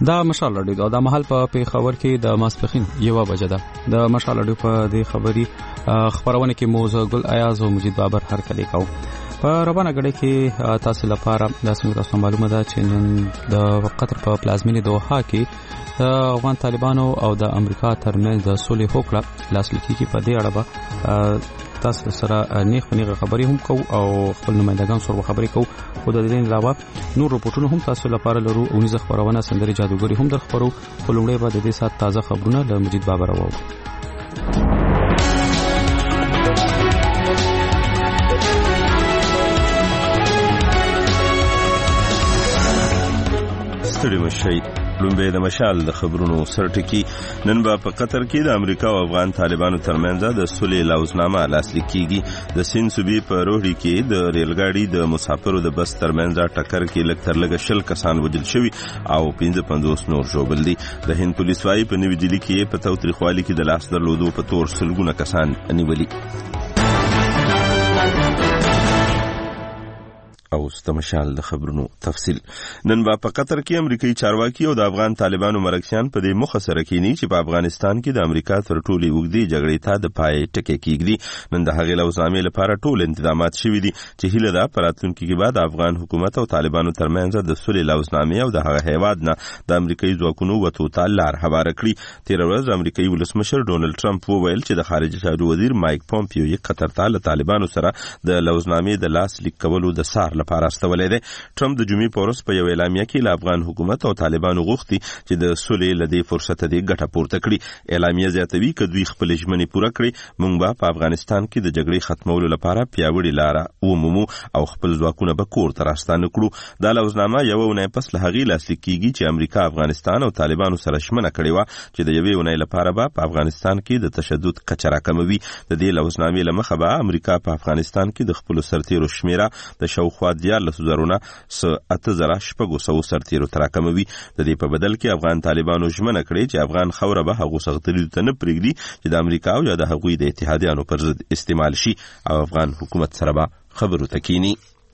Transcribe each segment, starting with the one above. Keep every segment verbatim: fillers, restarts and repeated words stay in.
دا مشال رادیو دا مهال په پیښور کې د ماسپخین یو بجه ده د مشال رادیو په دې خبري خبرونه کې موزه ګل ایاز او مجید بابر هر کله کاو په ربانه غړي کې تاسو لپاره د سمې معلومه ده چې نن د قطر په پلازمینې دوحه کې افغان طالبانو او د امریکا ترمنځ د صلح هوکړه لاسلیک کی په دې اړه به تاسو سره نیغ نیغ خبري هم کو او خپل نمائندگان سره خبري کو خو د دې علاوه نور رپورټونه هم تاسو لپاره لرو او نيزه خبرونه سندري جادوګری هم در خبرو خلوړې به د دې سات تازه خبرونه له مجید بابر راوو ستړي مشي لومبه د مشال د خبرونو سرټکی نن با په قطر کې د امریکا او افغان طالبانو ترمنځ د صلح لوزنامه لاسلیک کیږي د سین صوبې په روړی کې د ریلګاډي د مسافرو د بس ترمنځ ټکر کې لږ تر لږه شل کسان وژل شوي او پنځه پنځوس نور ژوبل دي د هند پولیس وايي په نوې دلی کې په تاوتریخوالي کې د لاس درلودو په تور سلګونه کسان نیولي او ستمشال د خبرونو تفصیل نن با په قطر کې امریکایي چارواکي او د افغان طالبانو مرکزیان په دې مخه سره کېنی چې په افغانستان کې د امریکا تر ټولې وګړي جګړې ته د پای ټکی کېږي نن د هغې لوزنامې لپاره ټول انتظامات شوي دي چې هیله ده په راتلونکي کې بعد افغان حکومت او طالبانو ترمنځ د صلح لوزنامې او د هغه هیواد نه د امریکایي ځواکونو وتو ته لار هواره کړي تیر ورځ امریکایي ولسمشر ډونالد ټرمپ وویل چې د خارجه چارو وزیر مایک پومپیو یې قطر ته له طالبانو سره د لوزنامې د لاس لیک کولو د سار لپاره استولې ده ټرمپ د جمعې په ورځ په یو اعلامیه کې له افغان حکومت او طالبانو غوښتي چې د صلح لدی فرصت دی ګټه پورته کړي اعلامیه زیاتوي چې دوی خپل ژمنې پوره کړي موږ به په افغانستان کې د جګړې ختمولو لپاره پیاوړی لار ومومو او خپل ځواکونه به کور ته راستانه کړو دا لوزنامه یو ونه پس له هغې لاسلیک کیږي چې امریکا افغانستان او طالبانو سره ژمنه کړې وه چې د یوې ونې لپاره به په افغانستان کې د تشدد کچه راکموي د دې لوزنامې له مخه به امریکا په افغانستان کې د خپلو سرتیرو شمیره د شاوخوا دیارلس زرونه س اته زره شپږ سوه سرتیرو ته راکموي د دې په بدل کې افغان طالبانو ژمنه کړې چې افغان خوره به هغو سختریو ته نه پرېږدي چې د امریکا او یا د هغوی د اتحادیانو پر ضد استعمال شي او افغان حکومت سره به خبرو ته کینی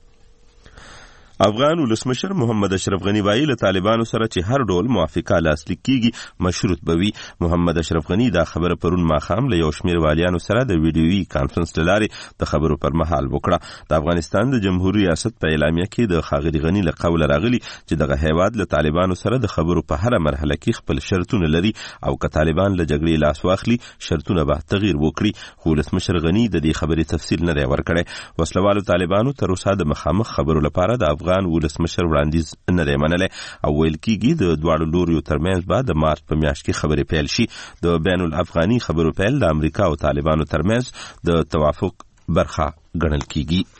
افغان ولسمشر محمد اشرف غنی وایي له طالبانو سره چې هر ډول موافقه لاسلیک کیږي مشروط بوي محمد اشرف غنی دا خبره پرون ماښام له یو شمېر والیانو سره د ویډیویي کانفرنس له لارې د خبرو پر مهال وکړه د افغانستان د جمهوریت ریاست په اعلامیه کې د ښاغلي غنی له قوله راغلي چې دغه هیواد له طالبانو سره د خبرو په هره مرحله کې خپل شرطونه لري او که طالبان له جګړې لاس واخلي شرطونه به تغییر وکړي خو ولسمشر غنی د دې خبرې تفصیل نه دی ورکړی وسلوالو طالبانو تر اوسه د مخامخ خبرو لپاره د افغان ولسمشر وړاندیز نه دی منلی او ویل کېږي د دواړو لوریو ترمنځ به د مارچ په میاشت کې خبرې پیل شي د بین الافغاني خبرو پیل د امریکا او طالبانو ترمنځ د توافق برخه ګڼل کېږي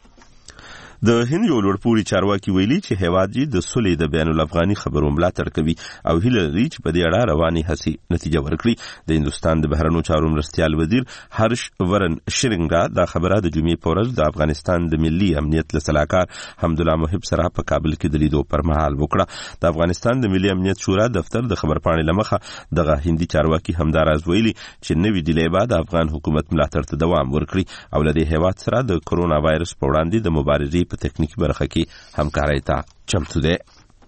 د هند یو لوړپوړي چارواکي ویلي چې هیواد یې د صلح د بین الافغاني خبرو ملاتړ کوي او هیله لري چې په دې اړه روانې هڅې نتیجه ورکړي د هندوستان د بهرنیو چارو مرستیال وزیر هرش ورن شرینګا دا خبره د جمعې په ورځ د افغانستان د ملي امنیت له سلاکار حمدالله محب سره په کابل کې د لیدو پر مهال وکړه د افغانستان د ملي امنیت شورا دفتر د خبرپاڼې له مخه دغه هندي چارواکي همداراز ویلي چې نوې ډیلې به د افغان حکومت ملاتړ ته دوام ورکړي او له دې هیواد سره د کرونا وایرس په وړاندې د مبارزې په تکنیکی برخه کې همکارۍ ته چمتو دی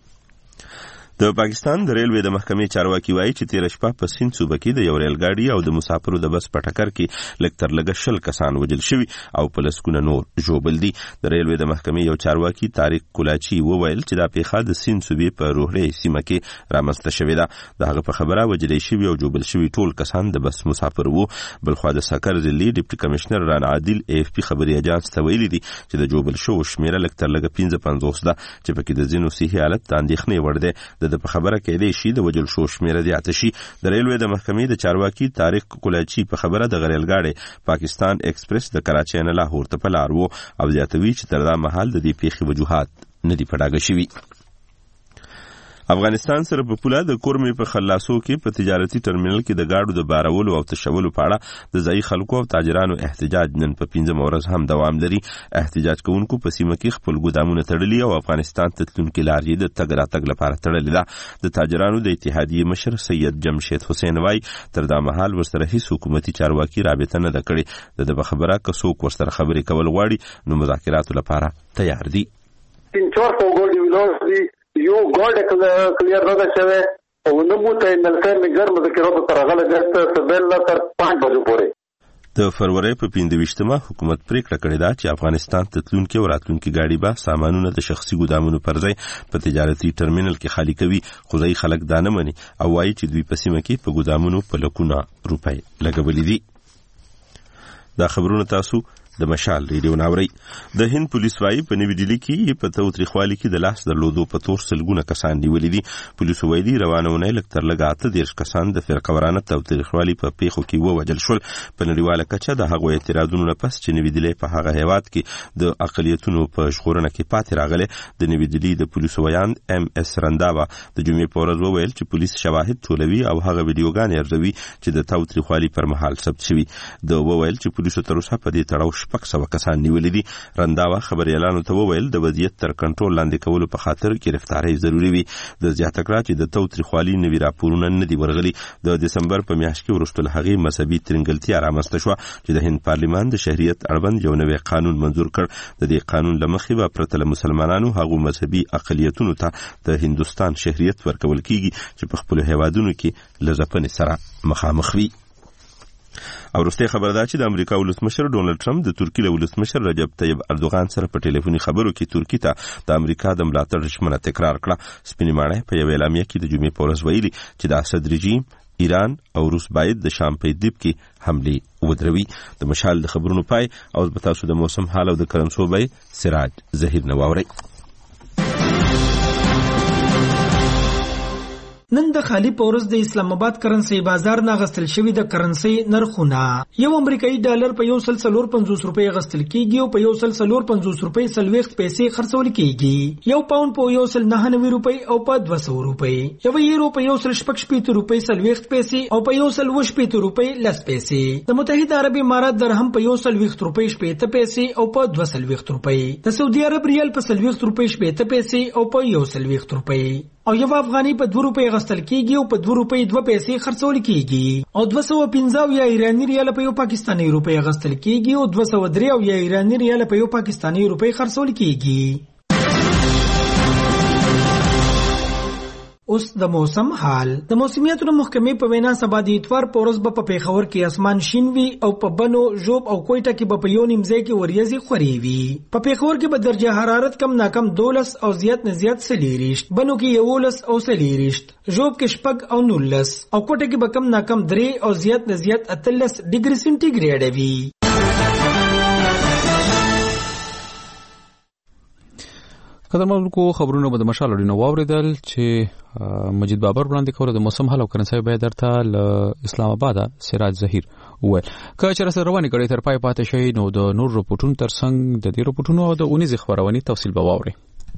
د پاکستان د ریلوې د محکمې چارواکي وایي چې تیره شپه په سیند صوبه کې د یو ریلګاډي او د مسافرو د بس په ټکر کې لږ تر لږه شل کسان وژل شوي او په لسګونه نور ژوبل دي د ریلوې د محکمې یو چارواکي طارق کولاچي وویل چې دا پیښه د سیند صوبې په روهړې سیمه کې رامنځته شوې ده د هغه په خبره وژل شوي او ژوبل شوي ټول کسان د بس مسافر وو بلخوا د سکر ضلعي ډیپټي کمشنر ران عادل ای اف پی خبري اجانس ته ویلي دي چې د ژوبل شوو شمیره لږ تر لږه پنځه پنځوس ده چې پکې د ځینو صحي حالت ته اندېښنې وړ دی د په خبره کې شي د وجل شو شمیره زیاته شي د ریلوې د محکمې د چارواکي طارق کولاچي په خبره د ریلګاډي پاکستان ایکسپریس د کراچۍ نه لاهور ته په لار وو او زیاتوي چې تر دا مهال د دې پیښې وجوهات نه دي په ډاګه شوي افغانستان سره په پوله د کورمې په خلاصو کې په تجارتي ټرمینل کې د گاډو د بارولو او تشولو په اړه د ځایي خلکو او تاجرانو احتجاج نن په پنځمه ورځ هم دوام لري احتجاج کوونکو په سیمه کې خپل ګودامونه تړلي او افغانستان ته تلونکي لارې د تګ راتګ لپاره تړلې ده د تاجرانو د اتحادیې مشر سید جمشید حسین وای تر دا مهال ورسره هیڅ حکومتي چارواکي رابطه نه ده کړې د خبره که څوک ورسره خبرې کول غواړي نو مذاکراتو لپاره تیار دي تین چهار تا گاډي ولاړ دي یو ګاډ کلیر نه ده شوی او نه مو ته نلکه مګر مذکرات سره غل جست سبل تر پنځه بجو پورې. د فروری په پنځه ویشتمه حکومت پریکړه کړې ده چې افغانستان ته تلونکي او راتلونکي ګاډي به سامانونه د شخصي ګودامونو پر ځای په تجارتي ټرمینل کې خالي کوي، خو ځای خلک دا نه مني او وایي چې دوی په سیمه کې په ګودامونو په لکونه روپۍ لګولې دي. دا خبرونه تاسو د مشال ریډیو ناوري. د هند پولیس وايي په نوې ډیلی کې په توتریخوالي کې د لاس درلودو په تور سلګونه کسان نیولې دي. پولیسو وایي روانه ونې لږ تر لږه اته دېرش کسان د فرقوارانه توتریخوالي په پیښو کې ووژل شول. په نړیواله کچه د هغو اعتراضونو نه پس چې نوې ډیلی په هغه هیواد کې د اقلیتونو په ژغورنه کې پاتې راغله، د نوې ډیلی د پولیسو ویاند ام اس رنداوا د جمعې په ورځ وویل چې پولیس شواهد ټولوي او هغه ویډیوګانې ارزوي چې د توتریخوالي پر مهال ثبت شوي. د وویل چې پولیسو تر اوسه په دې تړاو شپږ سوه کسان نیولې دي. رنداوا خبريالانو ته وویل د وضعیت تر کنټرول لاندې کولو په خاطر گرفتاری ضروری وي. د زیاته کړه چې د توتریخوالي نوي راپورونه نه دي ورغلي. د دسمبر په میاشت کې وروسته له هغې مذهبي ترنګلتیا رامنځته شوه چې د هند پارلمان د شهریت اړوند یو نوی قانون منظور کړ. د دې قانون له مخې به پرته له مسلمانانو هغو مذهبي اقلیتونو ته د هندوستان شهریت ورکول کیږي چې په خپلو هیوادونو کې له ځپنې سره مخامخ وي. او وروستۍ خبره ده چې د امریکا ولسمشر ډونالد ټرمپ د ترکیې له ولسمشر رجب طیب اردوغان سره په ټلیفوني خبرو کې ترکیې ته د امریکا د ملاتړ ژمنه تکرار کړه. سپینې ماڼۍ په یوه اعلامیه کې د جمعې په ورځ ویلي چې د اسد رژیم، ایران او روس باید د شام په ادلب کې حملې ودروي. د مشال د خبرونو پای او د تاسو د موسم حال او د کرنسو بای سراج زهیر نواوري. نن د خالی پورس د اسلام آباد کرنسي بازار نه غستل شوی د کرنسي نرخونه یو امریکایي ډالر په یو سل څلور پنځوس روپۍ غستل کیږي او په یو سل څلور پنځوس روپۍ سلويخت پیسې خرڅول کیږي. یو پاوند په یو سل نهه نوي روپۍ او په دوه سوه روپۍ. یو یورو په یو سل شپږ شپېته روپۍ سلويخت پیسې او په یو سل اووه شپېته روپۍ لس پیسې. د متحده عرب امارات درهم په یو سل ویشت روپۍ شپېته پیسې او په دوه سل ویشت روپۍ. د سعودي عرب ریال په سلويخت روپۍ شپېته پیسې او په یو سل ویشت روپۍ. او یو افغاني په دوه روپۍ غستل کیږي او په دوه روپۍ دوه پیسې خرڅول کیږي. او دوه سوه پنځه یا ایرانی ریال په یو پاکستاني روپۍ غستل کیږي او دوه سوه درې یا ایرانی ریال په یو پاکستاني روپۍ خرڅول کیږي. اوس د موسم حال. د موسمیاتو محکمې په وینا سبا د اتوار په ورځ به په پیښور کې اسمان شین وي او په بنو، ژوب او کوټه کې به په یو نیم ځای کې وریځې خورې وي. په پیښور کې به درجه حرارت کم ناکم دولس او زیات نه زیات څلېرویشت، بنو کې یولس او څلېرویشت، ژوب کې شپږ او نولس او کوټه کې به کم ناکم درې او زیات نه زیات اتلس ډیګري سنټیګریډ وي. قدرمنونکو خبرونه به د مشال اړینو واوریدل چې مجید بابر وړاندې کوله. د موسم حال او کرنسي به درته له اسلام آباد سراج زهیر وویل. که چېرې سره روانې کړئ تر پای پاتې شئ نو د نور رپورټونو ترڅنګ د دې رپورټونو او د اونیزې خپرونې تفصیل به واورئ.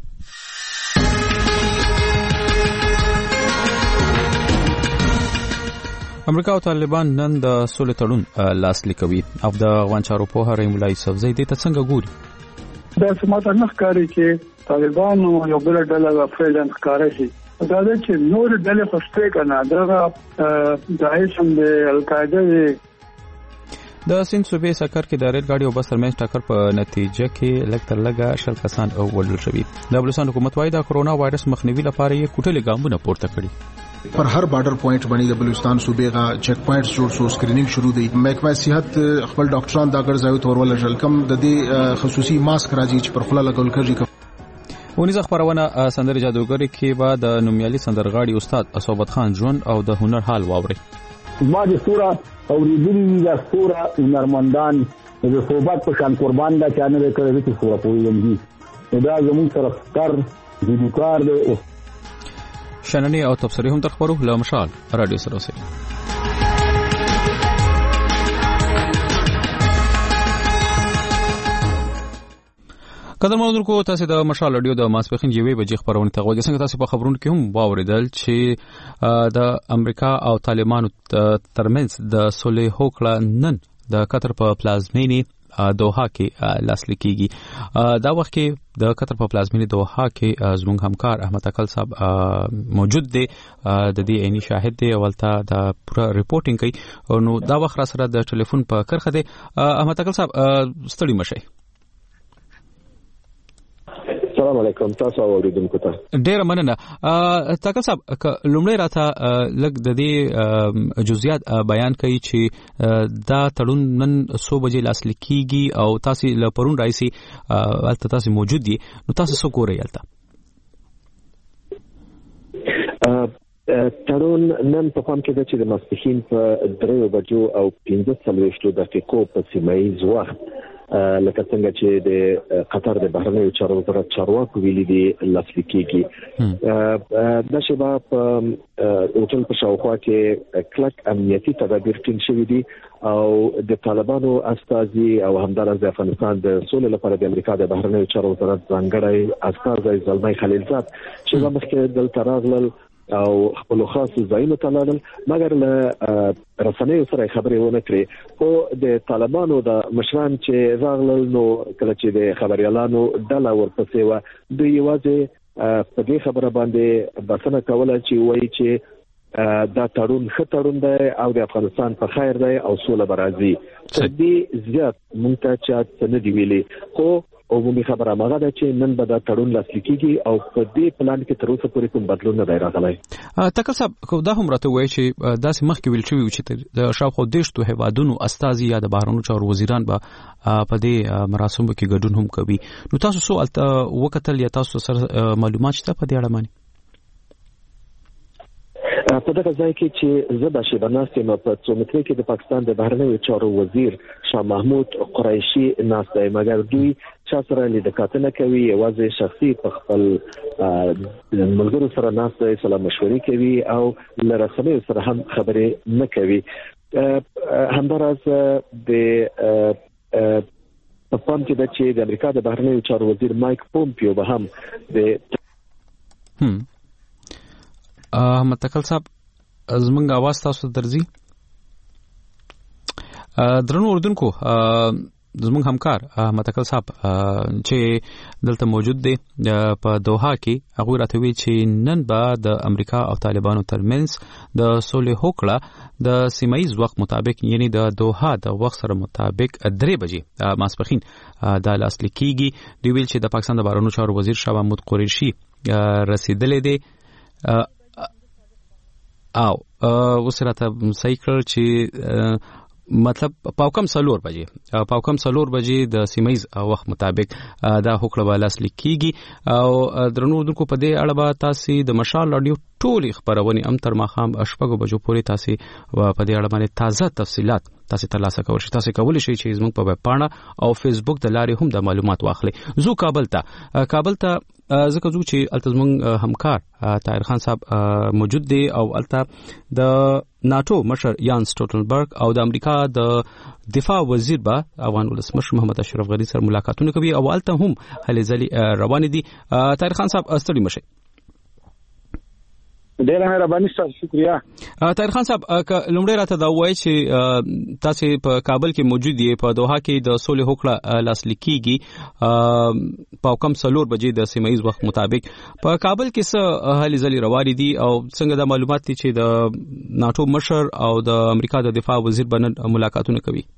امریکا او طالبان نن د سولې تړون لاسلیک کوي او د افغان چارو پوه رحیم الله یوسفزی دې ته څنګه ګوري؟ دا سماته نه ښکاري چې طالبان یو بل ډله فعلا ښکاره شي. دا د چې نور ډلې خوشته کنه دا داعش هم د القاعده د سند صوبې سکر کې د ریل ګاډي او بس ترمنځ ټکر په نتیجه کې لږ تر لږه شل کسان وژل شوي. د بلوچستان حکومت وايي د کرونا وایرس مخنیوي لپاره یې کوټلې ګامونه پورته کړي. پر هر بارډر پوینټ باندې د بلوچستان صوبې غا چیک پوینټس جوړ شو، سکرینینګ شروع دی. محکمه صحت خپل ډاکټران دا ګرځاوي تورول جلکم د دې خصوصي ماسک راځي چې پر خپل لګول کېږي. ونیزه خبرونه سندرې جادوګری کې به د نومیالي سندرغاړي استاد صوبت خان ژوند او د هنر حال واوري. ما د سوره اوریدلې د سوره هنرمندان د صوبت په شان قربان دا چانه کړی چې سوره پوریږي. دا زموږ سره کار د کار د شننې او تبصرې هم تر خبرو له مشال رادیو سره اوسئ. قدرمنونکو تاسو د مشال رادیو د ماسپخین یوې بجې خبرونه ته غوږی څنګه تاسو په خبرونو کې هم واوریدل چې د امریکا او طالبانو ترمنځ د صلح هوکړه نن د قطر په پلازمینی دوحه کې لاسلیک کیږي. دا وخت کې د قطر په پلازمینی دوحه کې زموږ همکار احمد اکل صاحب موجود دی، د دې عیني شاهد دی، ولته د پوره ریپورتینګ کوي. نو دا وخت را سره د ټلیفون په کرخه دی. احمد اکل صاحب ستړي مشئ. السلام علیکم تاسو اوریدونکو ته ډیر مننه. تاکل صاحب لومړی راته لږ د دې جزئیات بیان کړئ چې دا تړون نن څو بجې لاسلیک کیږي او تاسو له پرون راځي البته تاسو موجود دي نو تاسو څه ګورئ البته؟ تړون نن په کوم کې د چې د ماسپښین په دریو بجو او پنځه څلوېښتو دقیقو په سیمه ییز وخت لکه څنګه چې د قطر د بهرنیو چارو وزارت چارواکو ویلي دي لاسلیک کیږي. د شبا په هوټل په شاوخوا کې کلک امنیتي تدابیر ټینګ شوي دي او د طالبانو استازي او همدارس د افغانستان د سولې لپاره د امریکا د بهرنیو چارو وزارت ځانګړی استازی زلمي خلیلزاد چې مخکې دلته راغلل او خپل خاص ځایونو ته لاړل مګر له رسنیو سره خبرې ونه کړې خو د طالبانو د مشران چې راغلل نو کله چې د خبريالانو ډله ورپسې و دوی یوازې په دې خبره باندې بسنه کوله چې وایي چې دا تړون ښه تړون دی او د افغانستان په خیر دی او سوله به راځي. تر دې زیات مونږ ته چا څه نه دی ویلي خو عمومي خبره ماغه ده چې نن به دا تړون لاسلیک کیږي او په دې پلان کې تر اوسه پورې کوم بدلون نه دی راغلی. تاکل صاحب دا هم راته وایي چې داسې مخکې ویل شوي چې د شاوخوا دېرشو هیوادونو استازي یا د بهرنیو چارو وزیران به په دې مراسمو کې ګډون هم کوي. نو تاسو څه وکتل یا تاسو سره معلومات شته په دې اړه باندې؟ په دغه ځای کې چې زه د شیباناستي په څومتري کې د پاکستان د بهرنیو چارو وزیر شاه محمود قریشي ناست دی مګر دوی چا سره لیدل کاتنه کوي یوازې شخصي په خپل ملګرو سره ناست دی سلام مشورې کوي او له رسنیو سره هم خبرې نه کوي. همدارس د په پام کې د چې د امریکا د بهرنیو چارو وزیر مایک پومپیو به هم د هم متکل صاحب زمونږ आवाज تاسو درځي؟ درنو اردوونکو زمونږ همکار متکل صاحب چې دلته موجود دی په دوحه کې هغه راته وی چې نن به د امریکا او طالبانو ترمنځ د سولې هوکړه د سیمایي وخت مطابق یعنی د دوحه د وخت سره مطابق درې بجې ماسپښین د لاسلیک کیږي. دوی ویل چې د پاکستان د بهرنیو چارو وزیر شاه محمود قریشي رسیدلې دی او اوس راته صحیح کړ چې مطلب پاوکم سلور بجې پاوکم سلور بجې د سیمایز وخت مطابق دا هوکړه به لاسلیک کیږي او درنو دونکو په دې اړه به تاسو د مشال رادیو ټولې خبرونه ام تر ماخام شپږ بجو پورې تاسو په دې اړه باندې تازه تفصيلات تاسو ترلاسه کوئ. تاسو کولی شئ چې زموږ په ویب پاڼه او فیسبوک د لارې هم د معلومات واخلئ. زو کابل ته کابل ته ځکه زو چې الته زموږ همکار طاهر خان صاحب موجود دی او الته د ناتو مشر یان سټولټنبرګ او د امریکا د دفاع وزیر با افغان ولسمشر محمد اشرف غنی سره ملاقاتونه کوي او الته هم هلې ځلې روان دي. طاهر خان صاحب ستړي مشه. ډیر مهرباني ستاسو شکریا. طاهر خان صاحب لومړی راته دا وایي چې تاسو په کابل کې موجود یې په دوحه کې د سولې هوکړه لاسلیک کیږي په کم څلور بجې د سیمایي وخت مطابق په کابل کې څه هلې ځلې روانې دي او څنګه د معلومات دي چې د ناتو مشر او د امریکا د دفاع وزیر باندې ملاقاتونه کوي؟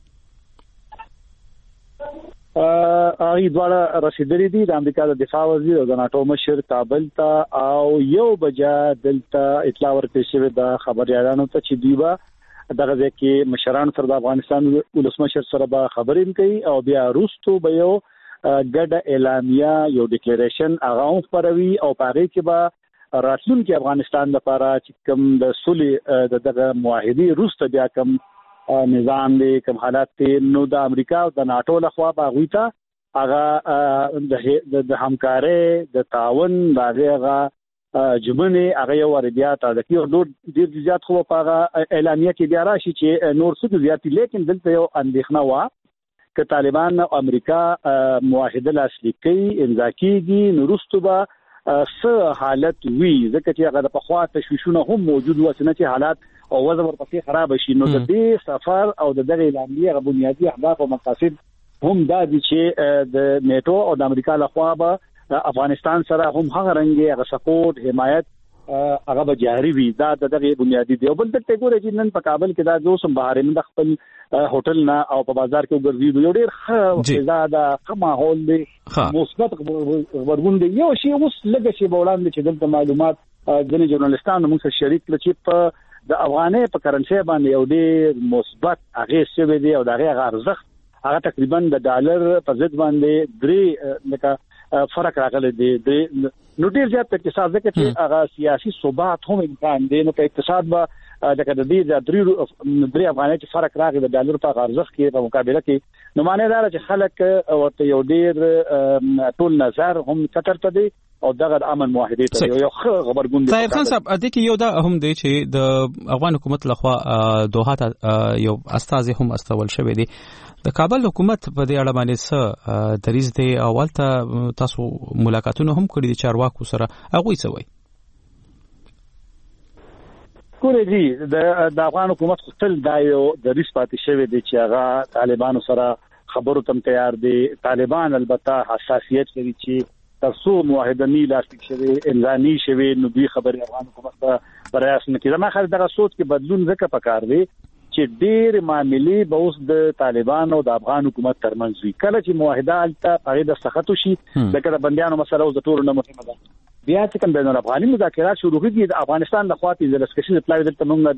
هغه دواړه رسیدلي دي د امریکا د دفاع وزیر او د ناتو مشر کابل ته او یو بجا دلته اطلاع ورکړل شوې د خبريالانو ته چې دیبا دغه ځکه مشران سره د افغانستان ولسمشر سره به خبرې کوي او بیا روستو به یو ګډه اعلامیه یو ډیکلیریشن هغه هم خبروي او پاره کې به راتلونکي افغانستان لپاره چې کوم د سولې د دغه معاهدې روسته بیا کوم نظام دی کوم حالات دی نو د امریکا او د ناتو لخوا باغوي ته هغه د همکارۍ د تعاون دغه جمعنه هغه یو ور بیا ته د یو ډیر زیات خو په اعلامیه کې بیا راشي چې نور څه زیات لیکن دلته یو اندېښنه و چې طالبان او امریکا معاهده لاسلیک کوي امضا کیږي نو رستو به څه حالت وي ځکه چې هغه د پخوا تشویشونه هم موجود و چې حالات او وضع ورپسې خراب شي نو د دې سفر او د دغه اعلامیه بنیادی اهداف او مقاصد هم دا دي چې د نیټو او د امریکا لخوا به افغانستان سره هم هغه رنګي هغه سپورټ حمایت هغه به جاري وي دا دغه بنیادی دی او بل څه ګورې چې نن په کابل کې دا جو سم بهر من خپل هوټل نه او په بازار کې وګرځي یو ډیر ښه فضا ده ښه ماحول دی مثبت خبرګون دی یو شی اوس لږ شی بولاند چې دلته معلومات د ژورنالستانو موږ سره شریک کړل چې په د افغانۍ په کرنسي باندې یو ډیر مثبت هغه څه دی او د هغه ارزښت هغه تقریبا د ډالر په ضد باندې درې لکه فرق راغلی دی نو ډیر زیات اقتصاد ځکه چې هغه سیاسي ثبات هم امکان دی نو په اقتصاد به د کډې د درې درې افغانۍ چې فرق راغی د ډالر په ارزښت کې په مقابله کې نو معنی دا چې خلک ورته یو ډیر ټول نظر هم کتر ته دی او دغه امن معاهده ته یو ښه خبرګون دی. طاهر خان صاحب د کې یو دا هم دی چې د افغان حکومت لخوا دوحه ته یو استازي هم استول شوی دی د کابل حکومت په دې اړه باندې څه دریځ دی او ولته تاسو ملاقاتونه هم کړی دي چارواکو سره هغه څه وایي کورې دي د افغان حکومت خپل دا یو د ریس پاتې شوی دی چې هغه طالبانو سره خبرو تم تیار دي طالبان البته حساسیت لري چې ترڅو معاهده نه لاسلیک شوی امضا نه شوی نو دوی خبري افغان حکومت ته پریاس نه کوي ما خل دغه سوچ کې بدلون زکه پکار دی چې ډېر معاملې به اوس د طالبان او د افغان حکومت ترمنځ وي کله چې معاهده الته هغه د سخت شي لکه د بنديانو مسله اوس د ټولو نه مهمه ده بیا چې کوم بین الافغاني مذاکرات شروع کیږي د افغانستان د خواته د لسکشي د پلاوی دلته موږ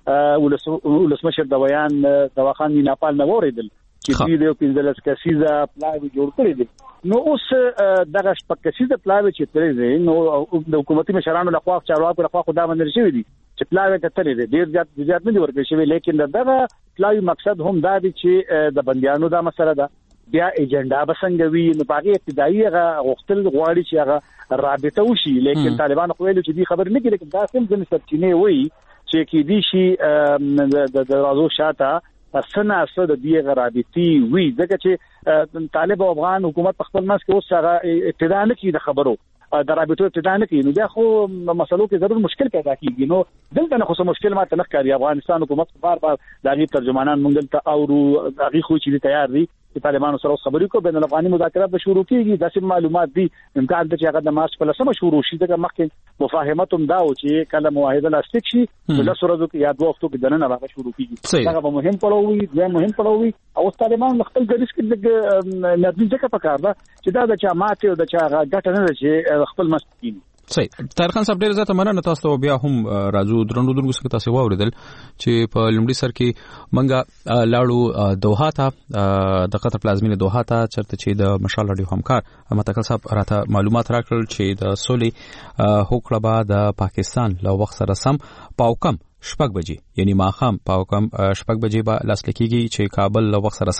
د ولسمشر د بیان د واخان نیپال نه وریدل چې دوی د پنځلس کسیزه پلاوی جوړ کړی دي نو اوس دغه شپږ کسیزه پلاوی چې ترې دي نو د حکومتي مشرانو لخوا چارواکو لخوا خو دا باندې شوی دي چې پلاوی ته تللی دي ډیر زیات زیات نه ورکړي شوی لیکن دغه پلاوی مقصد هم دا دی چې د بنديانو دا مسله ده بیا ایجنډا بسنګوي نو باغی ابتدایي هغه غوښتل غواړي چې هغه رابطه وشي لیکن طالبان خو ویل چې دې خبر نه کړي دا سم د سرچینې وایي چې کې دي شي د رازو شاته سنا سره د دې غرابتي وی ځکه چې طالب او افغان حکومت په خپل مس کې اوس هغه ابتدا نه کوي د خبرو د رابطو ابتدا نه کوي نو بیا خو مسلو کې ضرور مشکل پیدا کیږي نو دلته نه خو مشکل ماته نه کوي افغانستان حکومت بار بار د غیر ترجمانان مونږ ته او هغه خو چې تیار دي چې طالبانو سره خبرې کوي بین الافغاني مذاکرات به شروع کیږي داسې معلومات دي امکان ده چې هغه د مارچ په لسمه شروع شي دغه مخکې مفاهمت هم دا و چې کله معاهده لاسلیک شي د لس ورځو کې یا دوه هفتو کې دننه هغه شروع کیږي هغه به مهم پړاو وي دا مهم پړاو وي او طالبان خپل د ریسک د نظم ځکه پکار ده چې دا د چا ماته او د چا ګټه نه چې خپل مسکین صحیح طاهر خان صاحب ډیر زیاته مننه تاسو بیا هم راځو درنو درنو څخه تاسو واوریدل چې په لومړي سر کې منګه لاړو دوحه ته د قطر پلازمینه دوحه ته چرته چې د مشال رادیو همکار متکل صاحب راته معلومات راکړل چې د سولې حکومت بعد د پاکستان له وخت سره سم پاوکم شپږ بجې یعنی ماخام پاوکم شپږ بجې به لاسلیک کیږي چې کابل له وخت سره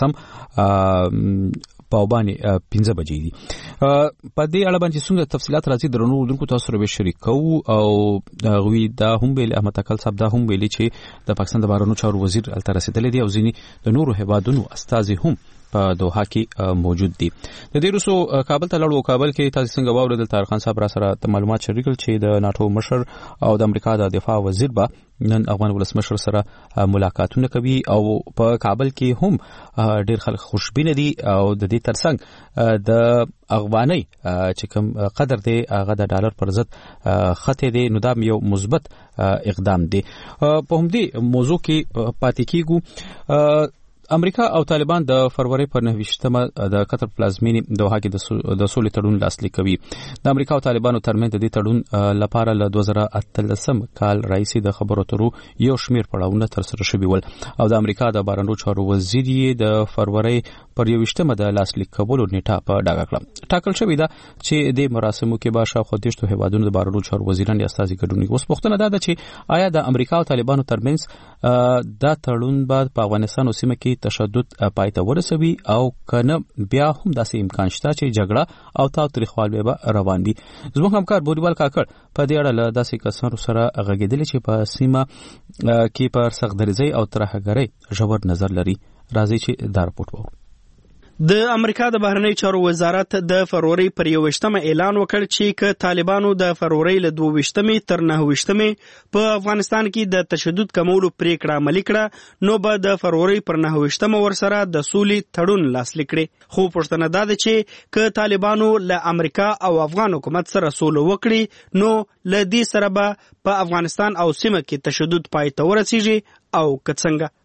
سم پاوبانی پنځه بجې دي په دې اړه باندې څنګه تفصيلات راځي درنو دونکو تاسو سره به شریکو او غوي دا هم ویل احمد تکل صاحب دا هم ویلي چې د پاکستان د بهرنیو چارو وزیر الته رسیدلی دی او ځینی د نورو هیوادونو استازي هم په دوحه کې موجود دي د دې روسو کابل ته لاړو کابل کې تاسو څنګه واوریدل طاهر خان صاحب را سره معلومات شریکل چې د ناتو مشر او د امریکا د دفاع وزیر به نن افغان ولسمشر سره ملاقاتونه کوي او په کابل کې هم ډیر خلک خوشبینه دي او د دې ترڅنګ د افغاني چې کوم قدر دی هغه د ډالر پر ضد خطه دی نو دا یو مثبت اقدام دی په همدې موضوع کې پاتې کیږو امریکا او طالبان د فروری پر نهویشتمه د قطر پلازمینې دوحه کې د سولې تړون لاسلیک کوي د امریکا او طالبانو ترمنځ د دې تړون لپاره له دوه زره اتلسم کال راځي د خبرو اترو یو شمیر پړاوونه تر سره شوي ول او د امریکا د بهرنیو چارو وزیر د فروری پر یوشتمه د لاسلیک کولو نیټه په ډاګه کړه ټاکل شوې ده چې د مراسمو کې به شاوخوا دیشتو هیوادونو د بهرنیو چارو وزیران یا استازي ګډون کوي اوس پوښتنه ده چې آیا د امریکا او طالبانو ترمنځ دا تړون بعد په افغانستان او سیمه کې تشدد پایته ورسوي او کنه بیا هم داسې امکان شته چې جګړه او تاوتریخوالي به روان دي زموږ همکار بوریوال کاکړ په دې اړه له داسې کسانو سره غږېدل چې په سیمه کې پر سختدریزۍ او ترهګرۍ ژور نظر لري راځي چې دا رپورټ وو د امریکا د بهرنی چارو وزارت د فروری پر یوشتمه اعلان وکړ چې ک طالبانو د فروری له دوه تر نهه په افغانستان کې د تشدد کمولو پریکړه عملي کړه نو به د فروری پر نهه ورسره د سولې تړون لاسلیک کړي خو پښتنه ده چې ک طالبانو له امریکا او افغان حکومت سره سولو وکړي نو له دې سره به په افغانستان او سیمه کې تشدد پای ته ورسیږي او که څنګه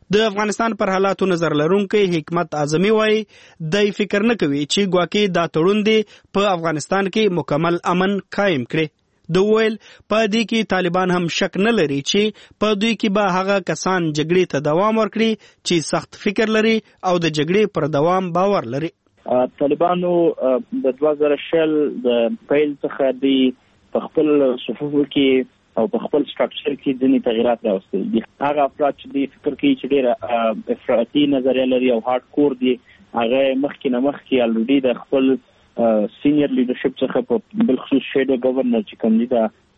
د افغانستان پر حالاتو نظر لرونکي حکمت اعظمي وایي د فکر نه کوي چې ګواکې دا تړون دی په افغانستان کې مکمل امن قائم کړي. د ویل په دې کې طالبان هم شک نه لري چې په دوی کې به هغه کسان جګړې ته دوام ورکړي چې سخت فکر لري او د جګړې پر دوام باور لري. طالبانو د دوه زره شل د پیل څخه دی په خپل صفوفو کې او په خپل سټراکچر کې ځینې تغیرات راوستل دي. هغه افراد چې دوی فکر کوي چې ډېره افراطي نظریه لري او هارد کور دي هغه مخکې نه مخکې الریډي د خپل سینیئر لیډرشپ څخه په بالخصوص شیډو گورنر چې کوم دي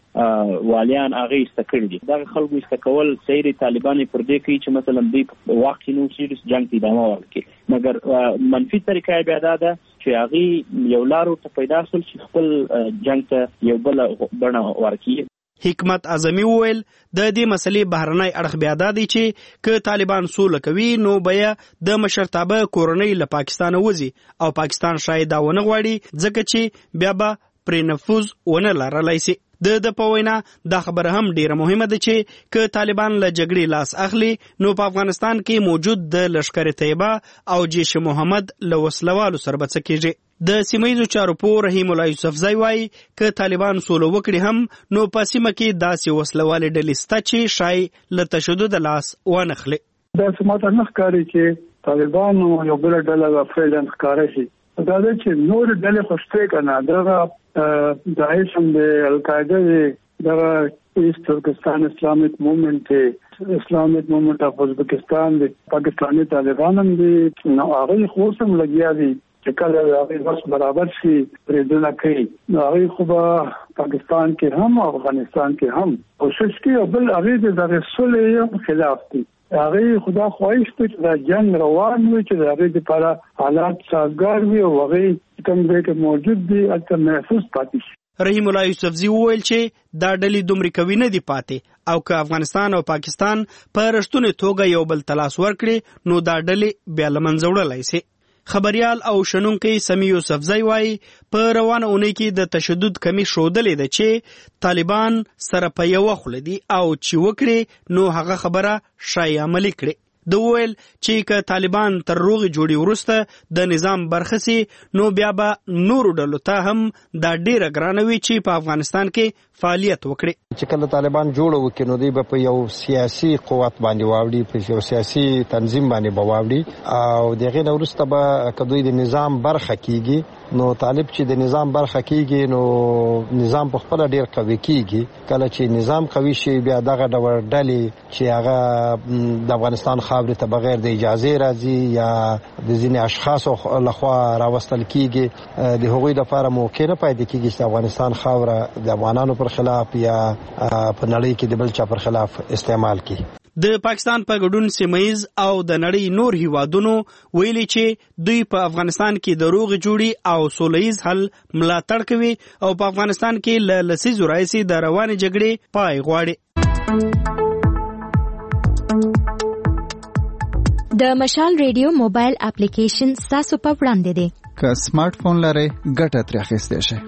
د والیان هغه ایسته کړي دي. دغه خلکو ایسته کول سیري طالبان پر دې کوي چې مثلا دوی واقعي نو سیریس جنگ ته ادامه ورکړي، مګر منفي طریقه بیا دا ده چې هغه یو لارو ته پیدا شول چې خپل جنگ ته یو بل بڼه ورکړي. حکمت اعظمي وویل د دې مسلې بهرنی اړخ بیا دا دی چې که طالبان سوله کوي نو بیا د مشرتابه کورنۍ له پاکستانه وځي او پاکستان شاید دا ونه غواړي ځکه چې بیا به پرې نفوذ ونه لرلی سي. د د په وینا دا خبره هم ډیره مهمه ده چې که طالبان له جګړې لاس اخلي نو په افغانستان کې موجود د لشکر طیبه او جیش محمد له وسلوالو سره به څه کیږي. د سیمه ییزو چارو پوه رحیم الله یوسفزی وایي که طالبان سوله وکړي هم نو په سیمه کې داسې وسلوالې ډلې شته چې شاید له تشدد لاس وانخلي. دا سماته نه ښکاري چې طالبان یو بل ډله فعلا ښکاره شي. دا چې نور ډلې خوشته کنه دغه داعش هم د القاعده دغه ایست ترکستان اسلامیک موومنټ اسلامیک موومنټ اف ازبکستان د پاکستاني طالبان هم دي نو هغه خو سم لګیا دي چې کله هغه وس برابر شي پرېدنه کوي. هغه خو په پاکستان کې هم او افغانستان کې هم کوشش کوي بل هغه د رسول خلاف دي. هغه خدا خواهش ته چې دا جنگ روان وي چې هغه لپاره حالات سازگار وي او هغه کوم ځای کې موجود دي اته محفوظ پاتې شي. رحیم الله یوسفزی وویل چې دا ډلې دومره کوي نه دي پاتې او که افغانستان او پاکستان په رښتونې توګه یو بل تلاش ورکړي نو دا ډلې بیا له منځه وړلی سي. خبريال او شنونکي سمی یوسفزی وایي په روانه اونۍ کې د تشدد کمی ښودلې ده چې طالبان سره په یوه خوله دي او چې وکړي نو هغه خبره شای عملي کړي. د ویل چې که طالبان تر روغې جوړې وروسته د نظام برخه سي نو بیا به نورو ډلو ته هم دا ډیره ګرانه وي چې په افغانستان کې فعالیت وکړي. چې کله طالبان جوړ وکړي نو دوی به په یو سیاسي قوت باندې واوړي، په یو سیاسي تنظیم باندې به واوړي او دغه نه وروسته به که دوی د نظام برخه کیږي نو طالب چې د نظام برخه کیږي نو نظام په خپل ډیر قوي کیږي. کله چې نظام قوي شي بیا دغه ډول ډلې چې هغه د افغانستان خاورې ته بغیر د اجازه راځي یا د ځینې اشخاصو لخوا راوستل کیږي د هغوی لپاره موقع نه پیدا کیږي چې افغانستان خاوره د افغانانو پر خلاف یا په نړۍ کې د بل چا پر خلاف استعمال کی. د پاکستان په ګډون سیمایز او د نړۍ نور هیوادونو ویلي چې دوی په افغانستان کې د روغې جوړې او سولهییز حل ملاتړ کوي او په افغانستان کې له لسیزو راهیسې د روانې جګړې پای غواړي. د مشال ریډیو موبایل اپلیکیشن تاسو په وړاندې دی. که سمارټ فون لرئ ګټه ترې اخیستی شئ.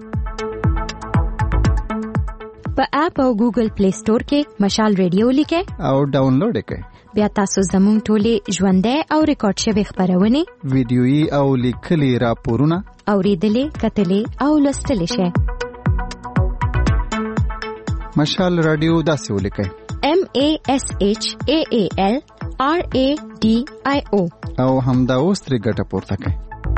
په اپ او ګوګل پلی سٹور کې مشال ریډیو لیکئ او ډاونلوډ یې کړئ. بیا تاسو زموږ ټولې ژوندۍ او ریکارډ شوې خپرونې ویډیويي او لیکلي راپورونه اورېدلې کتلې او لوستلې شئ. مشال رادیو داسې ولیکئ M A S H A A L R A D I O او همدا اوس ترې ګټه پورته کړئ.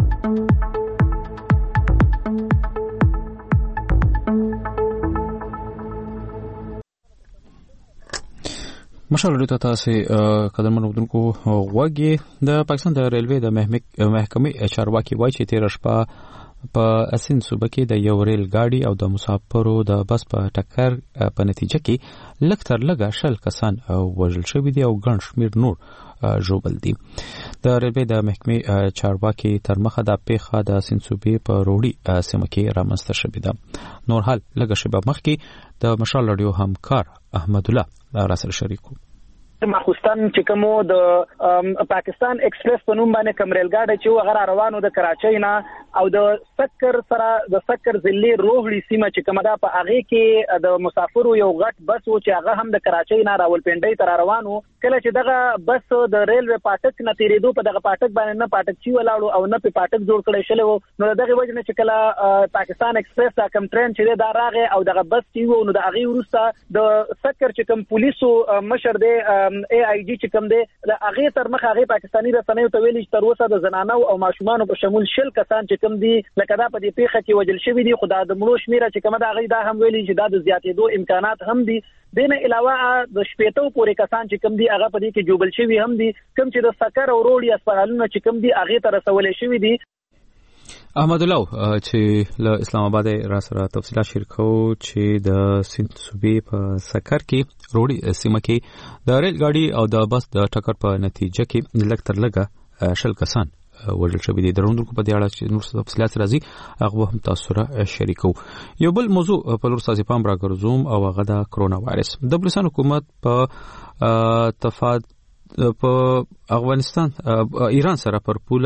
مشال رادیو ته تاسې قدرمن اورېدونکو غوږ د پاکستان د ریلوې د محکمې چارواکي وایي چې تېره شپه په اسین صوبه کې د یو ریل ګاډي او د مسافرو د بس په ټکر په نتیجه کې لږ تر لږه شل کسان وژل شوي دي او ګڼ شمېر نور ژوبل دي. د ریلوې د محکمې چارواکي تر مخه دا پیښه د اسین صوبې په روړي سیمه کې رامنځته شوې ده. نور حال لږه شېبه مخکې د مشال رادیو همکار احمد الله راسره شریک وو. ماخوستان چې کومو د پاکستان ایکسپریس په نوم باندې کوم ریل ګاډي چې هغه روانو د کراچۍ نه او د سکر سره د سکر ضلع روغړي سیمه چې کومه ده په هغه کې د مسافرو یو غټ بس و چې هغه هم د کراچۍ نه راولپنډۍ ته روانو. کله چې دغه بس د ریلوي پاټک نه تیریدو په دغه پاټک باندې نه پاټک چی ولاړو او نه په پاټک جوړ کړی شل وو، نو دغه وجه نه چې کله پاکستان ایکسپریس دا کم ټرین چې دا راغی او دغه بس چې وو نو د هغه ورسته د سکر چې کوم پولیسو مشر دی ای آی جی چې کوم دی د هغه تر مخ هغه پاکستاني رسنیو ته ویلي چې تر اوسه د زنانو او ماشومان په شمول شل کسان چې کوم دي لکه دا په دې پیښه کې وجل شوی دي، خدای د مړو شمیره چې کومه دا هغه دا هم ویلي چې دا د زیاتېدو امکانات هم دي. دینه علاوه د شپېتو پورې کسان چې کوم دي هغه په دې کې جوبل شوی هم دي، کوم چې د سکر او روړي اسپیټالونو چې کوم دي هغه ته رسولې شوی دي. احمد الله چې له اسلام آباد را سره تفصیلات شریکو چې د سند صوبې په سکر کې روړي سیمه کې د ریل ګاډي او د بس د ټکر په نتیجه کې لږ تر لږه شل کسان وژل شوي دي. دروندونکو په دې اړه چې نور تفصیلات راځي هغه هم تاسو سره شریکو. یو بل موضوع په لور سازي پام راګرځوم او هغه د کرونا وایرس. د بلوچستان حکومت په تفاد په افغانستان ایران سره پر پوله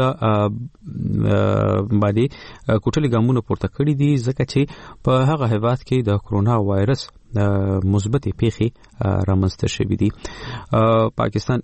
باندې کوټلي ګامونه پورته کړی دي ځکه چې په هغه هیواد کې د کرونا وایرس مثبت پیښې رامنځته شوې دي. پاکستان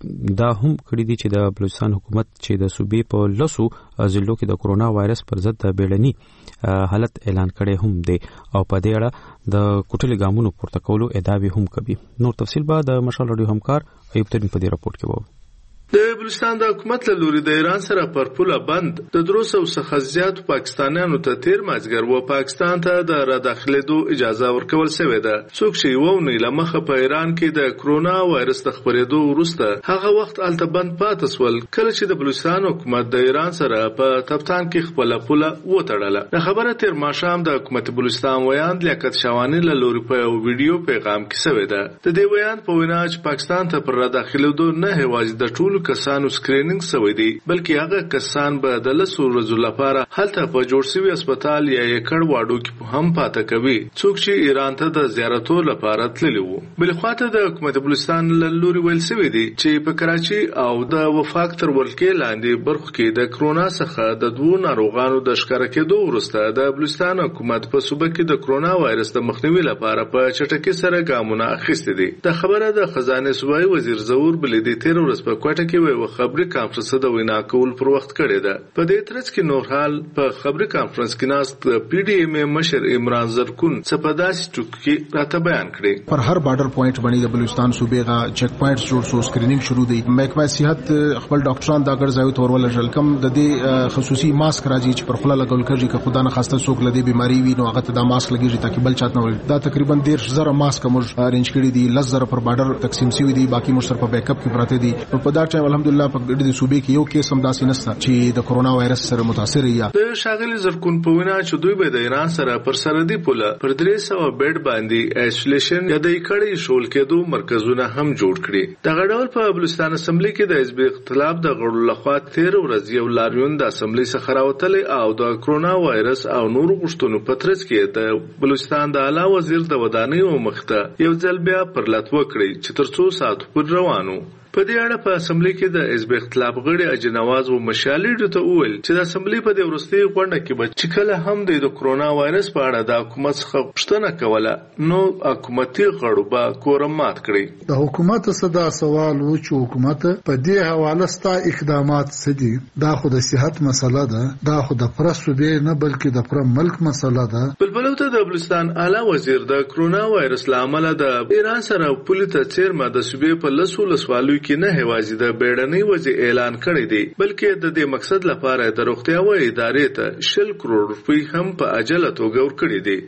دا هم کړی دي چې د بلوچستان حکومت چې د صوبې په لسو ضلعو کې د کرونا وایرس پر ضد د بیړني حالت اعلان کړی هم دی او په دې اړه د کوټلي ګامونو پورته کولو ادعاوې هم کوي. نور تفصیل به د مشال رادیو همکار ایوب ترین په دې راپورټ کې وو. د بلوچستان د حکومت له لوري د ایران سره پر پوله بند د دروسو څخه زیات پاکستانیانو ته تیر مازګر و پاکستان ته د را داخلېدو اجازه ورکول شوې ده. څوک چې و نه لمخه په ایران کې د کرونا وایرس د خپرېدو وروسته هغه وخت الته بند پاتې سول کله چې د بلوچستان حکومت د ایران سره په تفتان کې خپل پوله وتړله. د خبره تیر ماښام د حکومت بلوچستان ویاند لیاقت شوانی له لوري په یو ویډیو پیغام کې شوې ده. د دې ویاند په وینا چې پاکستان ته پر را داخلېدو نه هیوازې د ټولو کسانو سکرینینګ شوی دی بلکې هغه کسان به د لسو ورځو لپاره هلته په جوړ شوي هسپتال یا یکړ واډو کې هم پاتې کوي څوک چې ایران ته د زیارتو لپاره تللی وو. بل خواته د حکومت بلوچستان له لوري ویل شوی دی چې په کراچي او د وفاق تر ولکې لاندې برخو کې د کرونا څخه د دوه ناروغانو د ښکار کېدو وروسته د بلوچستان حکومت په صوبه کې د کرونا وایرس د مخنیوي لپاره په چټکۍ سره ګامونه اخیستي دي. د خبره د خزانه صوبایي وزیر ظهور بلدي تیر ورځ په کوټه کې وی خبري کانفرنس د وینا کول پر وخت کړی ده. په دې ترڅ کې نور حال په خبري کانفرنس کې ناست پی ډی ایم مشر عمران زرکون سپداسي ټکی راته بیان کړی. پر هر بارډر پوینټ باندې د بلوچستان صوبې غا چیک پوینټس جوړ شو، سکرینینګ شروع دی. محکمه صحت خپل ډاکټران دا ګرځاوي تور ول جلکم د دې خصوصي ماسک راځي چې پر خپل لګول کېږي که خدای نه خواسته څوک لدی بیماری وي نو هغه ته دا ماسک لګیږي ترڅو بل چاته نه. دا تقریبا ډیر زره ماسک موږ ارینج کړی دي، لس زره پر بارډر تقسیم شوی دي، باقي موږ سره په بیک اپ کې پراته دي. په دا ټایم الحمدلله په ګډ صوبې کې یو کیس هم داسې نشته چې د کرونا وایرس سره متاثر یا د شاغلي زرکون په وینا چې دوی به د ایران سره پر سرحدي پوله پر درې سوه بیډ باندې ایسولیشن یا د کړي شول کېدو مرکزونه هم جوړ کړي. د غډول په بلوچستان اسمبلی کې د حزب اختلاف د غړو لخوا تیر ورځ یو لاریون د اسمبلی څخه راوتلې او د کرونا وایرس او نور غشتونو په ترڅ کې د بلوچستان د اعلی وزیر د ودانیو مخته یو ځل بیا پر لټ وکړي چې تر څو ساعت پر روانو. په دې اړه په اسمبلی کې د حزب اختلاف غړي اجنواز او مشالې ته وویل چې د اسمبلی په دې وروستي غونډه کې به چې کله هم د کرونا وایرس په اړه د حکومت څخه پوښتنه کوله نو حکومتي غړو به کورم مات کړي. د حکومت صدا سوال و چې حکومت په دې حواله ستا اقدامات څه دي؟ دا خو د صحت مسله ده، دا خو د پره صوبې نه بلکې د پره ملک مسله ده. بلبل ته د بلوچستان اعلی وزیر د کرونا وایرس لامل د ایران سره پولیس ته چیرمه د صوبې په لسو لسوالو کې نه هوازي د بیړنۍ وضع اعلان کړی دی بلکې د دې مقصد لپاره د روغتیا و ادارې ته شل کروڑ روپۍ هم په عجله توګه ورکړي دي.